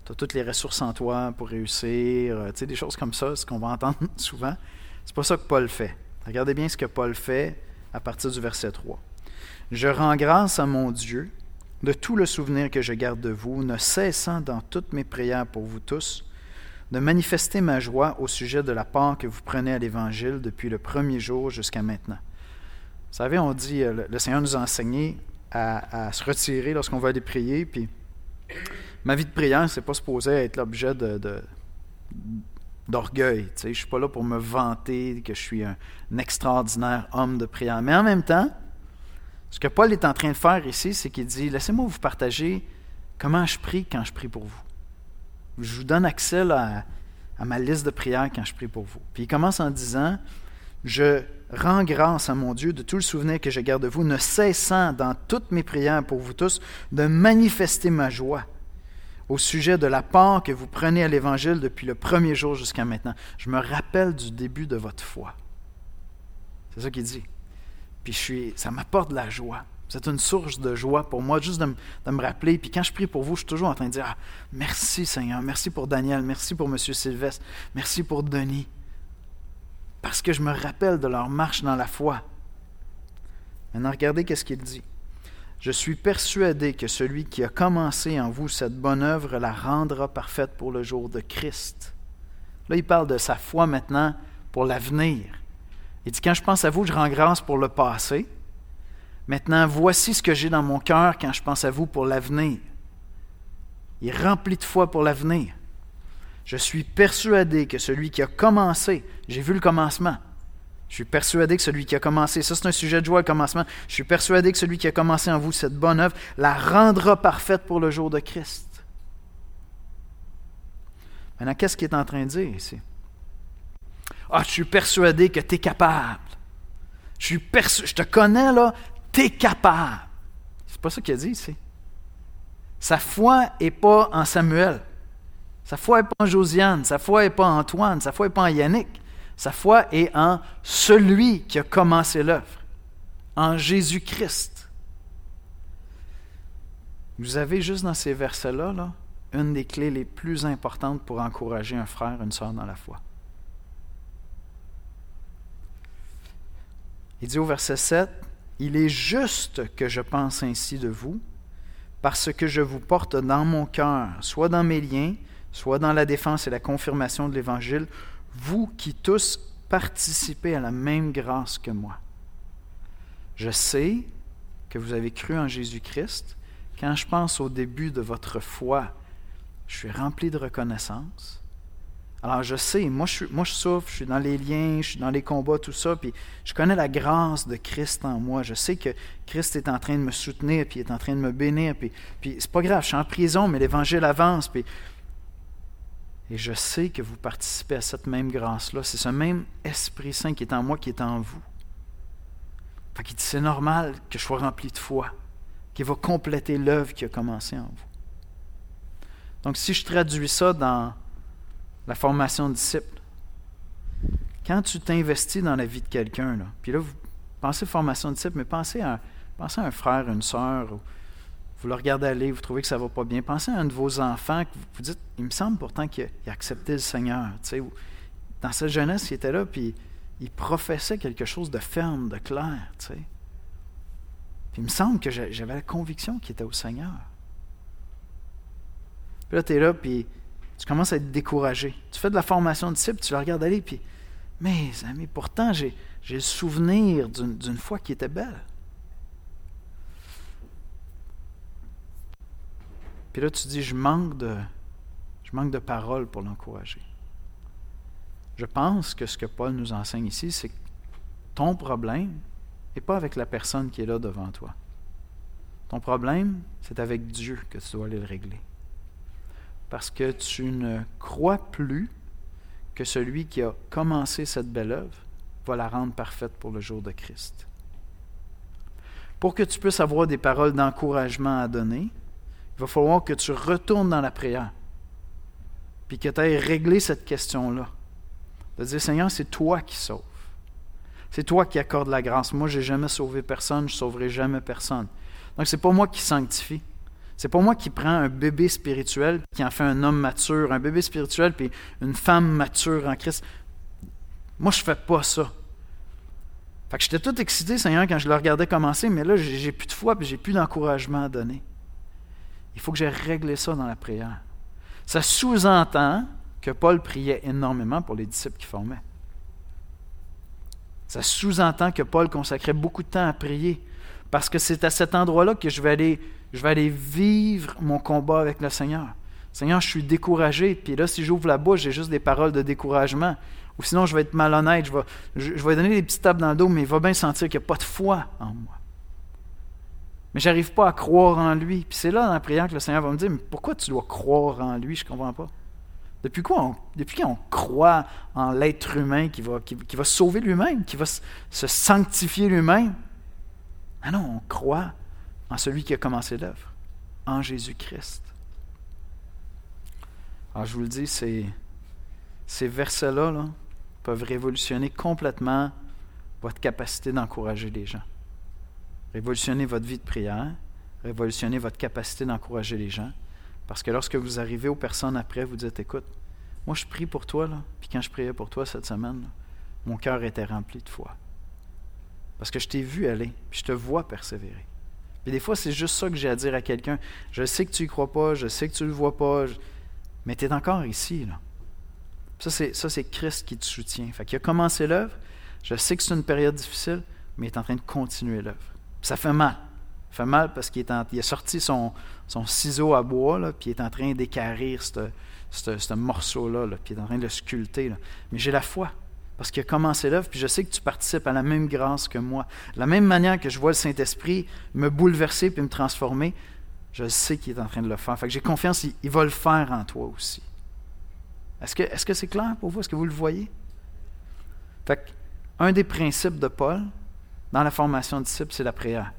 tu as toutes les ressources en toi pour réussir, tu sais, des choses comme ça, ce qu'on va entendre souvent. C'est pas ça que Paul fait. Regardez bien ce que Paul fait à partir du verset 3. « Je rends grâce à mon Dieu de tout le souvenir que je garde de vous, ne cessant dans toutes mes prières pour vous tous, de manifester ma joie au sujet de la part que vous prenez à l'Évangile depuis le premier jour jusqu'à maintenant. » Vous savez, on dit, le Seigneur nous a enseigné à se retirer lorsqu'on va aller prier, puis ma vie de prière, c'est pas supposé être l'objet d'orgueil. Tu sais, je ne suis pas là pour me vanter que je suis un extraordinaire homme de prière. Mais en même temps, ce que Paul est en train de faire ici, c'est qu'il dit, laissez-moi vous partager comment je prie quand je prie pour vous. Je vous donne accès là, à ma liste de prières quand je prie pour vous. Puis il commence en disant, je rends grâce à mon Dieu de tout le souvenir que je garde de vous, ne cessant dans toutes mes prières pour vous tous de manifester ma joie au sujet de la part que vous prenez à l'Évangile depuis le premier jour jusqu'à maintenant. Je me rappelle du début de votre foi. C'est ça qu'il dit. Puis ça m'apporte de la joie. C'est une source de joie pour moi, juste de me rappeler. Puis quand je prie pour vous, je suis toujours en train de dire, ah, merci Seigneur, merci pour Daniel, merci pour M. Sylvestre, merci pour Denis. Parce que je me rappelle de leur marche dans la foi. Maintenant, regardez qu'est-ce qu'il dit. Je suis persuadé que celui qui a commencé en vous cette bonne œuvre la rendra parfaite pour le jour de Christ. Là, il parle de sa foi maintenant pour l'avenir. Il dit, quand je pense à vous, je rends grâce pour le passé. Maintenant, voici ce que j'ai dans mon cœur quand je pense à vous pour l'avenir. Il est rempli de foi pour l'avenir. Je suis persuadé que celui qui a commencé, j'ai vu le commencement. Je suis persuadé que celui qui a commencé, ça c'est un sujet de joie, le commencement. Je suis persuadé que celui qui a commencé en vous cette bonne œuvre la rendra parfaite pour le jour de Christ. Maintenant, qu'est-ce qu'il est en train de dire ici? Ah, je suis persuadé que tu es capable. Je te connais là, tu es capable. C'est pas ça qu'il a dit ici. Sa foi n'est pas en Samuel. Sa foi n'est pas en Josiane. Sa foi n'est pas en Antoine. Sa foi n'est pas en Yannick. Sa foi est en celui qui a commencé l'œuvre, en Jésus-Christ. Vous avez juste dans ces versets-là, là, une des clés les plus importantes pour encourager un frère, une sœur dans la foi. Il dit au verset 7, « Il est juste que je pense ainsi de vous, parce que je vous porte dans mon cœur, soit dans mes liens, soit dans la défense et la confirmation de l'Évangile, vous qui tous participez à la même grâce que moi. Je sais que vous avez cru en Jésus-Christ. Quand je pense au début de votre foi, je suis rempli de reconnaissance. Alors je sais, moi je souffre, je suis dans les liens, je suis dans les combats, tout ça, puis je connais la grâce de Christ en moi. Je sais que Christ est en train de me soutenir, puis il est en train de me bénir, puis c'est pas grave, je suis en prison, mais l'Évangile avance, et je sais que vous participez à cette même grâce-là. C'est ce même Esprit Saint qui est en moi, qui est en vous. Fait qu'il dit, c'est normal que je sois rempli de foi, qu'il va compléter l'œuvre qui a commencé en vous. Donc, si je traduis ça dans la formation de disciples, quand tu t'investis dans la vie de quelqu'un, là, puis là, vous pensez formation de disciples, mais pensez à un frère, une sœur, vous le regardez aller, vous trouvez que ça ne va pas bien. Pensez à un de vos enfants, que vous dites, il me semble pourtant qu'il a accepté le Seigneur. Tu sais, dans sa jeunesse, il était là, puis il professait quelque chose de ferme, de clair. Tu sais. Puis il me semble que j'avais la conviction qu'il était au Seigneur. Puis là, tu es là, puis tu commences à être découragé. Tu fais de la formation de disciple, tu le regardes aller, puis, mes amis, pourtant, j'ai le souvenir d'une foi qui était belle. Puis là, tu dis, je manque de paroles pour l'encourager. Je pense que ce que Paul nous enseigne ici, c'est que ton problème n'est pas avec la personne qui est là devant toi. Ton problème, c'est avec Dieu que tu dois aller le régler. Parce que tu ne crois plus que celui qui a commencé cette belle œuvre va la rendre parfaite pour le jour de Christ. Pour que tu puisses avoir des paroles d'encouragement à donner, il va falloir que tu retournes dans la prière, puis que tu ailles régler cette question-là. De dire, Seigneur, c'est toi qui sauves. C'est toi qui accordes la grâce. Moi, je n'ai jamais sauvé personne, je ne sauverai jamais personne. Donc, ce n'est pas moi qui sanctifie. C'est pas moi qui prends un bébé spirituel qui en fait un homme mature, un bébé spirituel puis une femme mature en Christ. Moi, je fais pas ça. Fait que j'étais tout excité, Seigneur, quand je le regardais commencer, mais là, j'ai plus de foi et j'ai plus d'encouragement à donner. Il faut que j'ai réglé ça dans la prière. Ça sous-entend que Paul priait énormément pour les disciples qu'il formait. Ça sous-entend que Paul consacrait beaucoup de temps à prier, parce que c'est à cet endroit-là que je vais aller vivre mon combat avec le Seigneur. Seigneur, je suis découragé, puis là, si j'ouvre la bouche, j'ai juste des paroles de découragement. Ou sinon, je vais être malhonnête, je vais donner des petites tapes dans le dos, mais il va bien sentir qu'il n'y a pas de foi en moi. Mais je n'arrive pas à croire en lui. Puis c'est là, dans la prière, que le Seigneur va me dire, mais pourquoi tu dois croire en lui? Je ne comprends pas. Depuis quand on croit en l'être humain qui va se sauver lui-même, qui va se sanctifier lui-même? Ah non, on croit en celui qui a commencé l'œuvre, en Jésus-Christ. Alors je vous le dis, ces versets-là là, peuvent révolutionner complètement votre capacité d'encourager les gens. Révolutionner votre vie de prière, révolutionner votre capacité d'encourager les gens. Parce que lorsque vous arrivez aux personnes après, vous dites, écoute, moi je prie pour toi, là, puis quand je priais pour toi cette semaine, là, mon cœur était rempli de foi. Parce que je t'ai vu aller, puis je te vois persévérer. Puis des fois, c'est juste ça que j'ai à dire à quelqu'un. Je sais que tu y crois pas, je sais que tu le vois pas, mais tu es encore ici, là. Ça, c'est Christ qui te soutient. Fait qu'il a commencé l'œuvre, je sais que c'est une période difficile, mais il est en train de continuer l'œuvre. Puis ça fait mal. Ça fait mal parce qu'il a sorti son ciseau à bois, là, puis il est en train d'équarrir ce morceau-là, là, puis il est en train de le sculpter. Là. Mais j'ai la foi, parce qu'il a commencé l'œuvre, puis je sais que tu participes à la même grâce que moi. De la même manière que je vois le Saint-Esprit me bouleverser puis me transformer, je sais qu'il est en train de le faire. Fait que j'ai confiance, il va le faire en toi aussi. Est-ce que c'est clair pour vous? Est-ce que vous le voyez? Fait que, un des principes de Paul dans la formation de disciples, c'est la prière.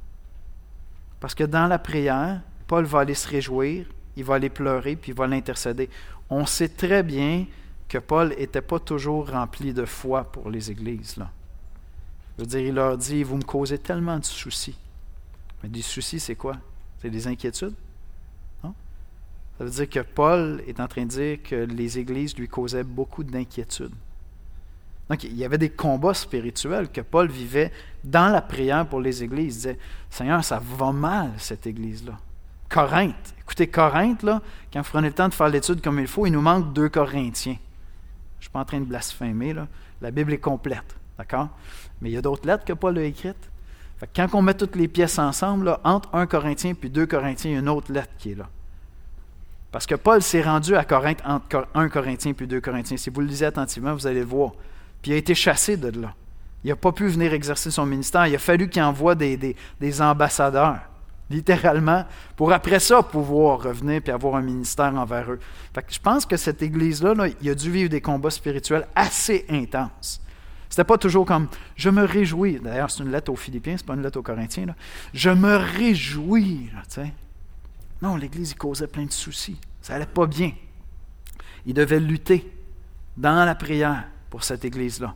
Parce que dans la prière, Paul va aller se réjouir, il va aller pleurer, puis il va l'intercéder. On sait très bien que Paul n'était pas toujours rempli de foi pour les églises. Là. Je veux dire, il leur dit, vous me causez tellement de soucis. Mais des soucis, c'est quoi? C'est des inquiétudes? Non? Ça veut dire que Paul est en train de dire que les églises lui causaient beaucoup d'inquiétudes. Donc, il y avait des combats spirituels que Paul vivait dans la prière pour les églises. Il disait, Seigneur, ça va mal, cette église-là. Corinthe. Écoutez, Corinthe, là, quand vous prenez le temps de faire l'étude comme il faut, il nous manque 2 Corinthiens. Je ne suis pas en train de blasphémer, là. La Bible est complète, d'accord? Mais il y a d'autres lettres que Paul a écrites. Fait que quand on met toutes les pièces ensemble, là, entre 1 Corinthien puis 2 Corinthiens, il y a une autre lettre qui est là. Parce que Paul s'est rendu à Corinthe entre 1 Corinthien puis 2 Corinthiens. Si vous le lisez attentivement, vous allez le voir. Puis il a été chassé de là. Il n'a pas pu venir exercer son ministère. Il a fallu qu'il envoie des ambassadeurs, littéralement, pour après ça pouvoir revenir et avoir un ministère envers eux. Fait que je pense que cette église-là, là, il a dû vivre des combats spirituels assez intenses. C'était pas toujours comme « je me réjouis ». D'ailleurs, c'est une lettre aux Philippiens, c'est pas une lettre aux Corinthiens. Là. « Je me réjouis ». Non, l'Église, il causait plein de soucis. Ça allait pas bien. Il devait lutter dans la prière pour cette Église-là.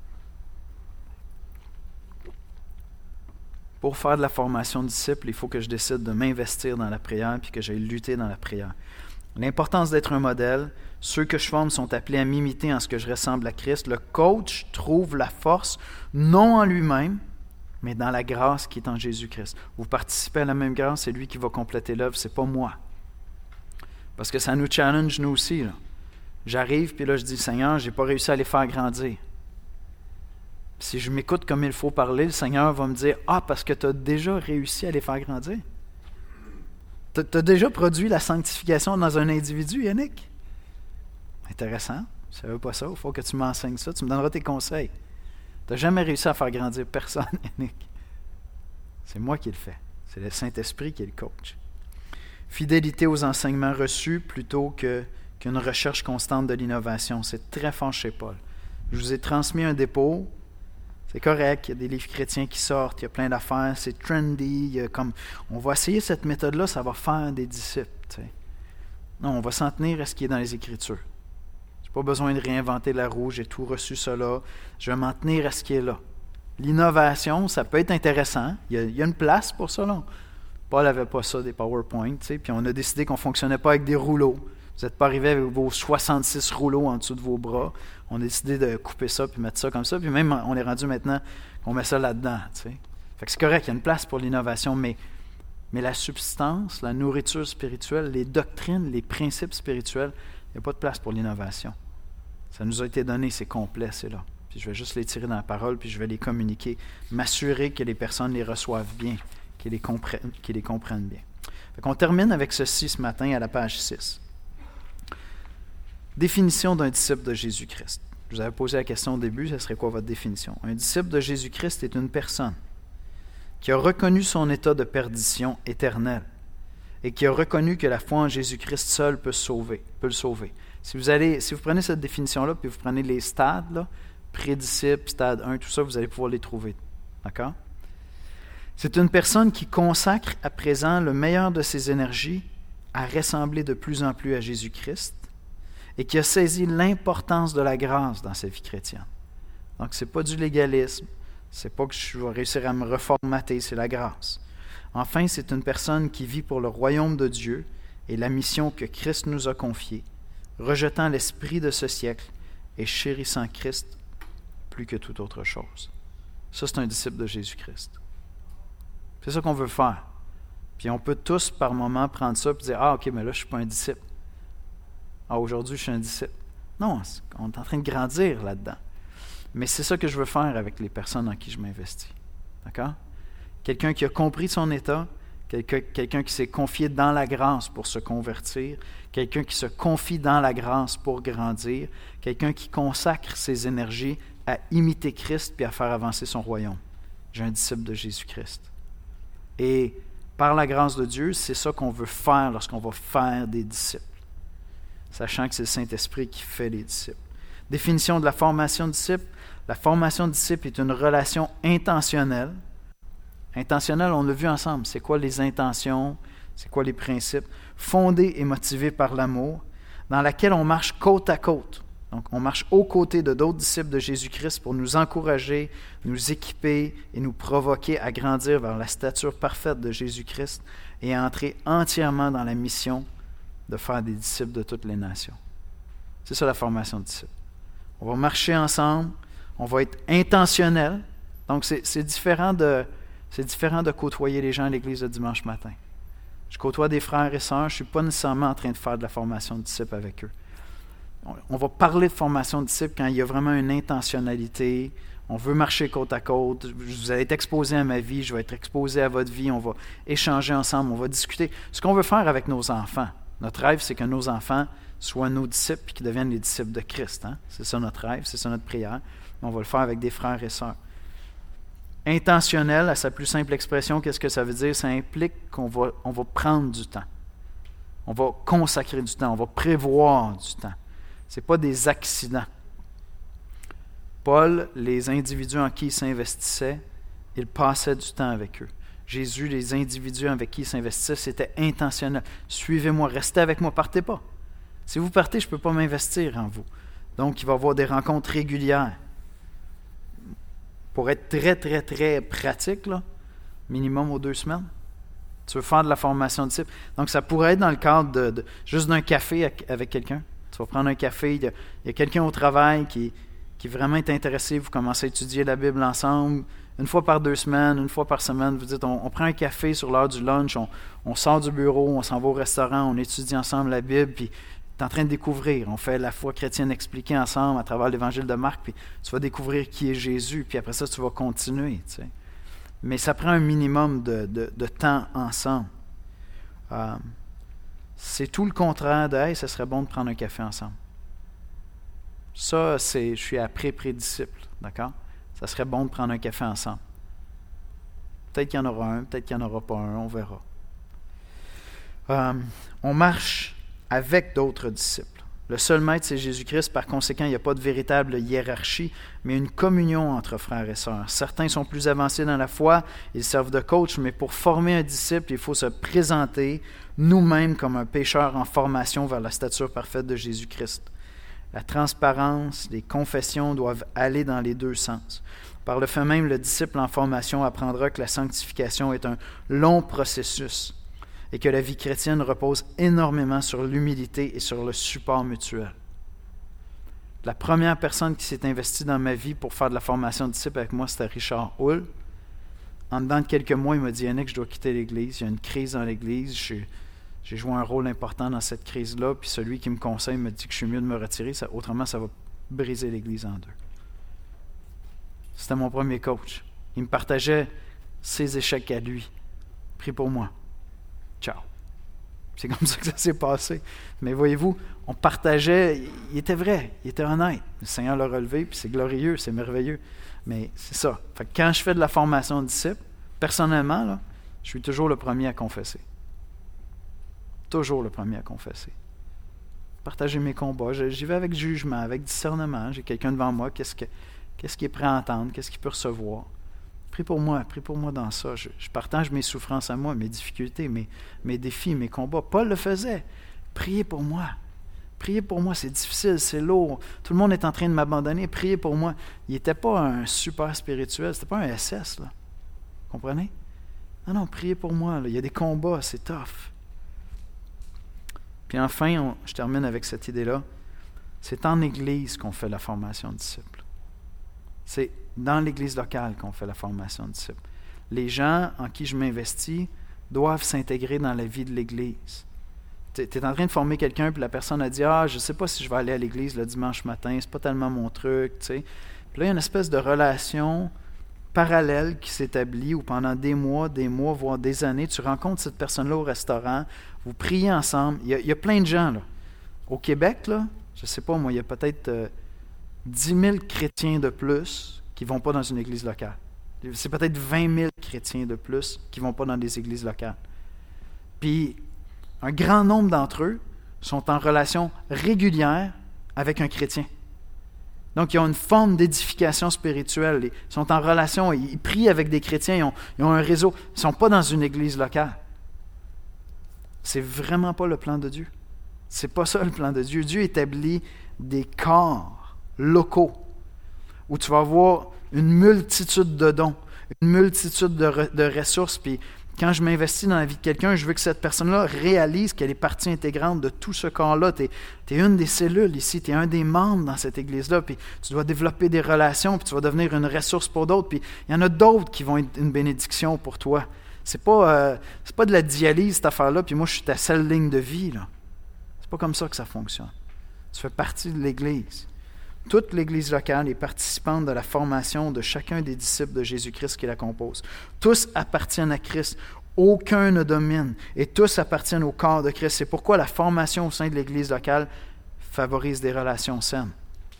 Pour faire de la formation de disciples, il faut que je décide de m'investir dans la prière puis que j'aille lutter dans la prière. L'importance d'être un modèle. Ceux que je forme sont appelés à m'imiter en ce que je ressemble à Christ. Le coach trouve la force, non en lui-même, mais dans la grâce qui est en Jésus-Christ. Vous participez à la même grâce, c'est lui qui va compléter l'œuvre, c'est pas moi. Parce que ça nous challenge nous aussi. Là. J'arrive, puis là je dis, Seigneur, j'ai pas réussi à les faire grandir. Si je m'écoute comme il faut parler, le Seigneur va me dire, parce que tu as déjà réussi à les faire grandir. Tu as déjà produit la sanctification dans un individu, Yannick. Intéressant. Je ne savais pas ça. Il faut que tu m'enseignes ça. Tu me donneras tes conseils. Tu n'as jamais réussi à faire grandir personne, Yannick. C'est moi qui le fais. C'est le Saint-Esprit qui est le coach. Fidélité aux enseignements reçus plutôt qu'une recherche constante de l'innovation. C'est très fort chez Paul. Je vous ai transmis un dépôt. C'est correct, il y a des livres chrétiens qui sortent, il y a plein d'affaires, c'est trendy. On va essayer cette méthode-là, ça va faire des disciples. T'sais. Non, on va s'en tenir à ce qui est dans les Écritures. Je n'ai pas besoin de réinventer la roue, j'ai tout reçu cela. Je vais m'en tenir à ce qui est là. L'innovation, ça peut être intéressant. Il y a une place pour ça, là. Paul n'avait pas ça, des PowerPoint, puis on a décidé qu'on ne fonctionnait pas avec des rouleaux. Vous n'êtes pas arrivé avec vos 66 rouleaux en dessous de vos bras. On a décidé de couper ça puis mettre ça comme ça. Puis même, on est rendu maintenant qu'on met ça là-dedans. Fait que c'est correct, il y a une place pour l'innovation, mais la substance, la nourriture spirituelle, les doctrines, les principes spirituels, il n'y a pas de place pour l'innovation. Ça nous a été donné, c'est complet, c'est là. Puis je vais juste les tirer dans la parole, puis je vais les communiquer, m'assurer que les personnes les reçoivent bien, qu'ils les comprennent bien. Fait qu'on termine avec ceci ce matin à la page 6. Définition d'un disciple de Jésus-Christ. Je vous avais posé la question au début, ce serait quoi votre définition? Un disciple de Jésus-Christ est une personne qui a reconnu son état de perdition éternelle et qui a reconnu que la foi en Jésus-Christ seul peut le sauver. Si vous prenez cette définition-là, puis vous prenez les stades, là, pré-disciple, stade 1, tout ça, vous allez pouvoir les trouver. D'accord? C'est une personne qui consacre à présent le meilleur de ses énergies à ressembler de plus en plus à Jésus-Christ et qui a saisi l'importance de la grâce dans sa vie chrétienne. Donc, ce n'est pas du légalisme, c'est pas que je vais réussir à me reformater, c'est la grâce. Enfin, c'est une personne qui vit pour le royaume de Dieu et la mission que Christ nous a confiée, rejetant l'esprit de ce siècle et chérissant Christ plus que toute autre chose. Ça, c'est un disciple de Jésus-Christ. C'est ça qu'on veut faire. Puis on peut tous, par moment, prendre ça et dire « Ah, OK, mais là, je ne suis pas un disciple. Ah, aujourd'hui, je suis un disciple. » Non, on est en train de grandir là-dedans. Mais c'est ça que je veux faire avec les personnes en qui je m'investis. D'accord? Quelqu'un qui a compris son état, quelqu'un qui s'est confié dans la grâce pour se convertir, quelqu'un qui se confie dans la grâce pour grandir, quelqu'un qui consacre ses énergies à imiter Christ puis à faire avancer son royaume. J'ai un disciple de Jésus-Christ. Et par la grâce de Dieu, c'est ça qu'on veut faire lorsqu'on va faire des disciples, sachant que c'est le Saint-Esprit qui fait les disciples. Définition de la formation de disciple. La formation de disciple est une relation intentionnelle. Intentionnelle, on l'a vu ensemble. C'est quoi les intentions? C'est quoi les principes? Fondée et motivée par l'amour, dans laquelle on marche côte à côte. Donc, on marche aux côtés de d'autres disciples de Jésus-Christ pour nous encourager, nous équiper et nous provoquer à grandir vers la stature parfaite de Jésus-Christ et à entrer entièrement dans la mission de faire des disciples de toutes les nations. C'est ça la formation de disciples. On va marcher ensemble, on va être intentionnel. Donc, c'est différent de côtoyer les gens à l'église le dimanche matin. Je côtoie des frères et sœurs, je ne suis pas nécessairement en train de faire de la formation de disciples avec eux. On va parler de formation de disciples quand il y a vraiment une intentionnalité. On veut marcher côte à côte. Vous allez être exposé à ma vie, je vais être exposé à votre vie. On va échanger ensemble, on va discuter. Ce qu'on veut faire avec nos enfants, notre rêve, c'est que nos enfants soient nos disciples et qu'ils deviennent les disciples de Christ. Hein? C'est ça notre rêve, c'est ça notre prière. On va le faire avec des frères et sœurs. Intentionnel, à sa plus simple expression, qu'est-ce que ça veut dire? Ça implique qu'on va prendre du temps. On va consacrer du temps, on va prévoir du temps. Ce n'est pas des accidents. Paul, les individus en qui il s'investissait, il passait du temps avec eux. Jésus, les individus avec qui il s'investissait, c'était intentionnel. Suivez-moi, restez avec moi, partez pas. Si vous partez, je ne peux pas m'investir en vous. Donc, il va y avoir des rencontres régulières. Pour être très, très, très pratique, là, minimum aux 2 semaines. Tu veux faire de la formation de disciples. Donc, ça pourrait être dans le cadre juste d'un café avec quelqu'un. Tu vas prendre un café, il y a quelqu'un au travail qui vraiment est intéressé, vous commencez à étudier la Bible ensemble, une fois par 2 semaines, une fois par semaine, vous dites, on prend un café sur l'heure du lunch, on sort du bureau, on s'en va au restaurant, on étudie ensemble la Bible, puis tu es en train de découvrir. On fait la foi chrétienne expliquée ensemble à travers l'Évangile de Marc, puis tu vas découvrir qui est Jésus, puis après ça, tu vas continuer. Tu sais. Mais ça prend un minimum de temps ensemble. C'est tout le contraire de « Hey, ça serait bon de prendre un café ensemble ». Ça, je suis après pré-disciple, d'accord? Ça serait bon de prendre un café ensemble. Peut-être qu'il y en aura un, peut-être qu'il n'y en aura pas un, on verra. On marche avec d'autres disciples. Le seul maître, c'est Jésus-Christ. Par conséquent, il n'y a pas de véritable hiérarchie, mais une communion entre frères et sœurs. Certains sont plus avancés dans la foi, ils servent de coach, mais pour former un disciple, il faut se présenter nous-mêmes comme un pécheur en formation vers la stature parfaite de Jésus-Christ. La transparence, les confessions doivent aller dans les 2 sens. Par le fait même, le disciple en formation apprendra que la sanctification est un long processus et que la vie chrétienne repose énormément sur l'humilité et sur le support mutuel. La première personne qui s'est investie dans ma vie pour faire de la formation de disciple avec moi, c'était Richard Hull. En dedans de quelques mois, il m'a dit « Yannick, je dois quitter l'Église. Il y a une crise dans l'Église. J'ai joué un rôle important dans cette crise-là. Puis celui qui me conseille me dit que je suis mieux de me retirer. Autrement, ça va briser l'Église en deux. » C'était mon premier coach. Il me partageait ses échecs à lui. Prie pour moi. Ciao. C'est comme ça que ça s'est passé. Mais voyez-vous, on partageait, il était vrai, il était honnête. Le Seigneur l'a relevé, puis c'est glorieux, c'est merveilleux. Mais c'est ça. Fait que quand je fais de la formation de disciples, personnellement, là, je suis toujours le premier à confesser. Toujours le premier à confesser. Partager mes combats. J'y vais avec jugement, avec discernement. J'ai quelqu'un devant moi, qu'est-ce qu'il est prêt à entendre, qu'est-ce qu'il peut recevoir. Prie pour moi dans ça. Je partage mes souffrances à moi, mes difficultés, mes défis, mes combats. Paul le faisait. Priez pour moi. Priez pour moi, c'est difficile, c'est lourd. Tout le monde est en train de m'abandonner. Priez pour moi. Il n'était pas un super spirituel, c'était pas un SS, là. Comprenez? Non, priez pour moi. Là. Il y a des combats, c'est tough. Puis enfin, je termine avec cette idée-là. C'est en Église qu'on fait la formation de disciples. C'est dans l'Église locale qu'on fait la formation de disciples. Les gens en qui je m'investis doivent s'intégrer dans la vie de l'Église. Tu es en train de former quelqu'un, puis la personne a dit « Ah, je ne sais pas si je vais aller à l'Église le dimanche matin, c'est pas tellement mon truc. » Puis là, il y a une espèce de relation parallèle qui s'établit où pendant des mois, voire des années, tu rencontres cette personne-là au restaurant, vous priez ensemble. Il y a plein de gens, là. Au Québec, là, je ne sais pas, moi, il y a peut-être 10 000 chrétiens de plus qui ne vont pas dans une église locale. C'est peut-être 20 000 chrétiens de plus qui ne vont pas dans des églises locales. Puis, un grand nombre d'entre eux sont en relation régulière avec un chrétien. Donc, ils ont une forme d'édification spirituelle. Ils sont en relation, ils prient avec des chrétiens, ils ont un réseau. Ils ne sont pas dans une église locale. C'est vraiment pas le plan de Dieu. C'est pas ça le plan de Dieu. Dieu établit des corps locaux où tu vas avoir une multitude de dons, une multitude de ressources. Puis quand je m'investis dans la vie de quelqu'un, je veux que cette personne-là réalise qu'elle est partie intégrante de tout ce corps-là. Tu es une des cellules ici, tu es un des membres dans cette église-là, puis tu dois développer des relations, puis tu vas devenir une ressource pour d'autres, puis il y en a d'autres qui vont être une bénédiction pour toi. C'est pas de la dialyse, cette affaire-là, puis moi, je suis ta seule ligne de vie, là. C'est pas comme ça que ça fonctionne. Tu fais partie de l'Église. Toute l'Église locale est participante de la formation de chacun des disciples de Jésus-Christ qui la composent. Tous appartiennent à Christ. Aucun ne domine. Et tous appartiennent au corps de Christ. C'est pourquoi la formation au sein de l'Église locale favorise des relations saines.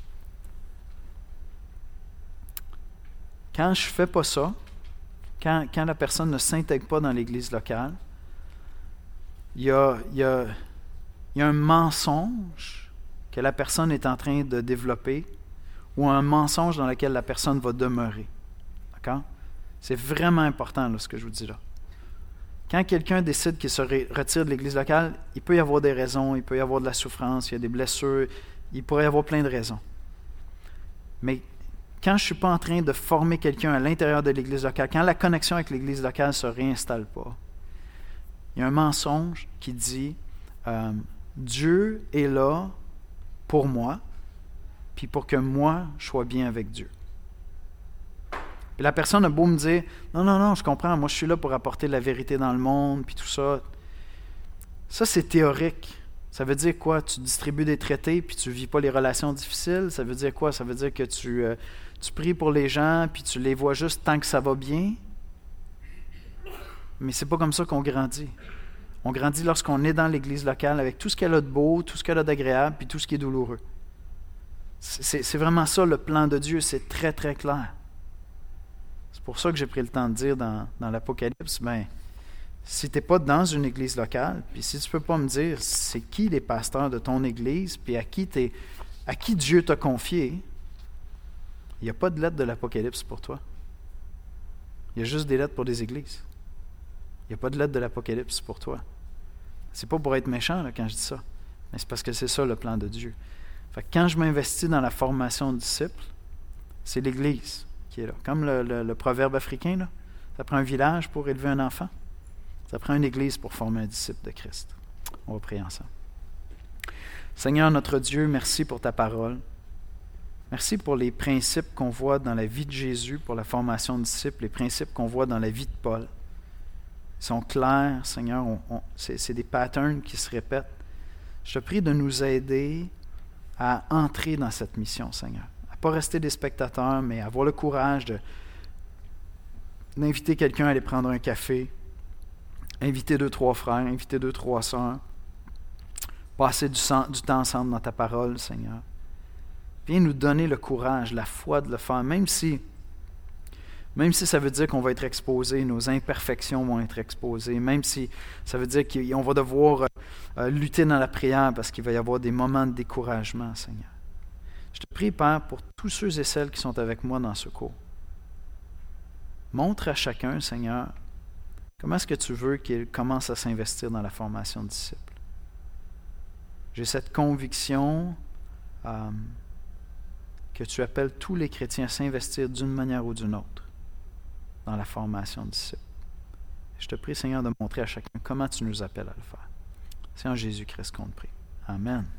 Quand je ne fais pas ça, quand la personne ne s'intègre pas dans l'Église locale, il y a un mensonge que la personne est en train de développer ou un mensonge dans lequel la personne va demeurer. D'accord? C'est vraiment important là, ce que je vous dis là. Quand quelqu'un décide qu'il se retire de l'Église locale, il peut y avoir des raisons, il peut y avoir de la souffrance, il y a des blessures, il pourrait y avoir plein de raisons. Mais quand je ne suis pas en train de former quelqu'un à l'intérieur de l'Église locale, quand la connexion avec l'Église locale ne se réinstalle pas, il y a un mensonge qui dit Dieu est là pour moi, puis pour que moi, je sois bien avec Dieu. Et la personne a beau me dire non, je comprends, moi je suis là pour apporter la vérité dans le monde, puis tout ça. Ça, c'est théorique. Ça veut dire quoi? Tu distribues des traités, puis tu ne vis pas les relations difficiles. Ça veut dire quoi? Ça veut dire que tu pries pour les gens, puis tu les vois juste tant que ça va bien. Mais c'est pas comme ça qu'on grandit. On grandit lorsqu'on est dans l'Église locale avec tout ce qu'elle a de beau, tout ce qu'elle a d'agréable, puis tout ce qui est douloureux. C'est vraiment ça le plan de Dieu, c'est très très clair. C'est pour ça que j'ai pris le temps de dire dans l'Apocalypse, si tu n'es pas dans une église locale, puis si tu ne peux pas me dire c'est qui les pasteurs de ton église, puis à qui Dieu t'a confié, il n'y a pas de lettre de l'Apocalypse pour toi. Il y a juste des lettres pour des églises. Il n'y a pas de lettre de l'Apocalypse pour toi. C'est pas pour être méchant là, quand je dis ça, mais c'est parce que c'est ça le plan de Dieu. Fait que quand je m'investis dans la formation de disciples, c'est l'Église qui est là. Comme le proverbe africain, là. Ça prend un village pour élever un enfant. Ça prend une église pour former un disciple de Christ. On va prier ensemble. Seigneur notre Dieu, merci pour ta parole. Merci pour les principes qu'on voit dans la vie de Jésus pour la formation de disciples, les principes qu'on voit dans la vie de Paul. Ils sont clairs, Seigneur, c'est des patterns qui se répètent. Je te prie de nous aider à entrer dans cette mission, Seigneur. À ne pas rester des spectateurs, mais avoir le courage d'inviter quelqu'un à aller prendre un café, inviter 2-3 frères, inviter 2-3 sœurs, passer du temps ensemble dans ta parole, Seigneur. Viens nous donner le courage, la foi de le faire, même si ça veut dire qu'on va être exposé, nos imperfections vont être exposées, même si ça veut dire qu'on va devoir lutter dans la prière parce qu'il va y avoir des moments de découragement, Seigneur. Je te prie, Père, pour tous ceux et celles qui sont avec moi dans ce cours. Montre à chacun, Seigneur, comment est-ce que tu veux qu'il commence à s'investir dans la formation de disciples. J'ai cette conviction que tu appelles tous les chrétiens à s'investir d'une manière ou d'une autre dans la formation de disciples. Je te prie, Seigneur, de montrer à chacun comment tu nous appelles à le faire. C'est en Jésus-Christ qu'on te prie. Amen.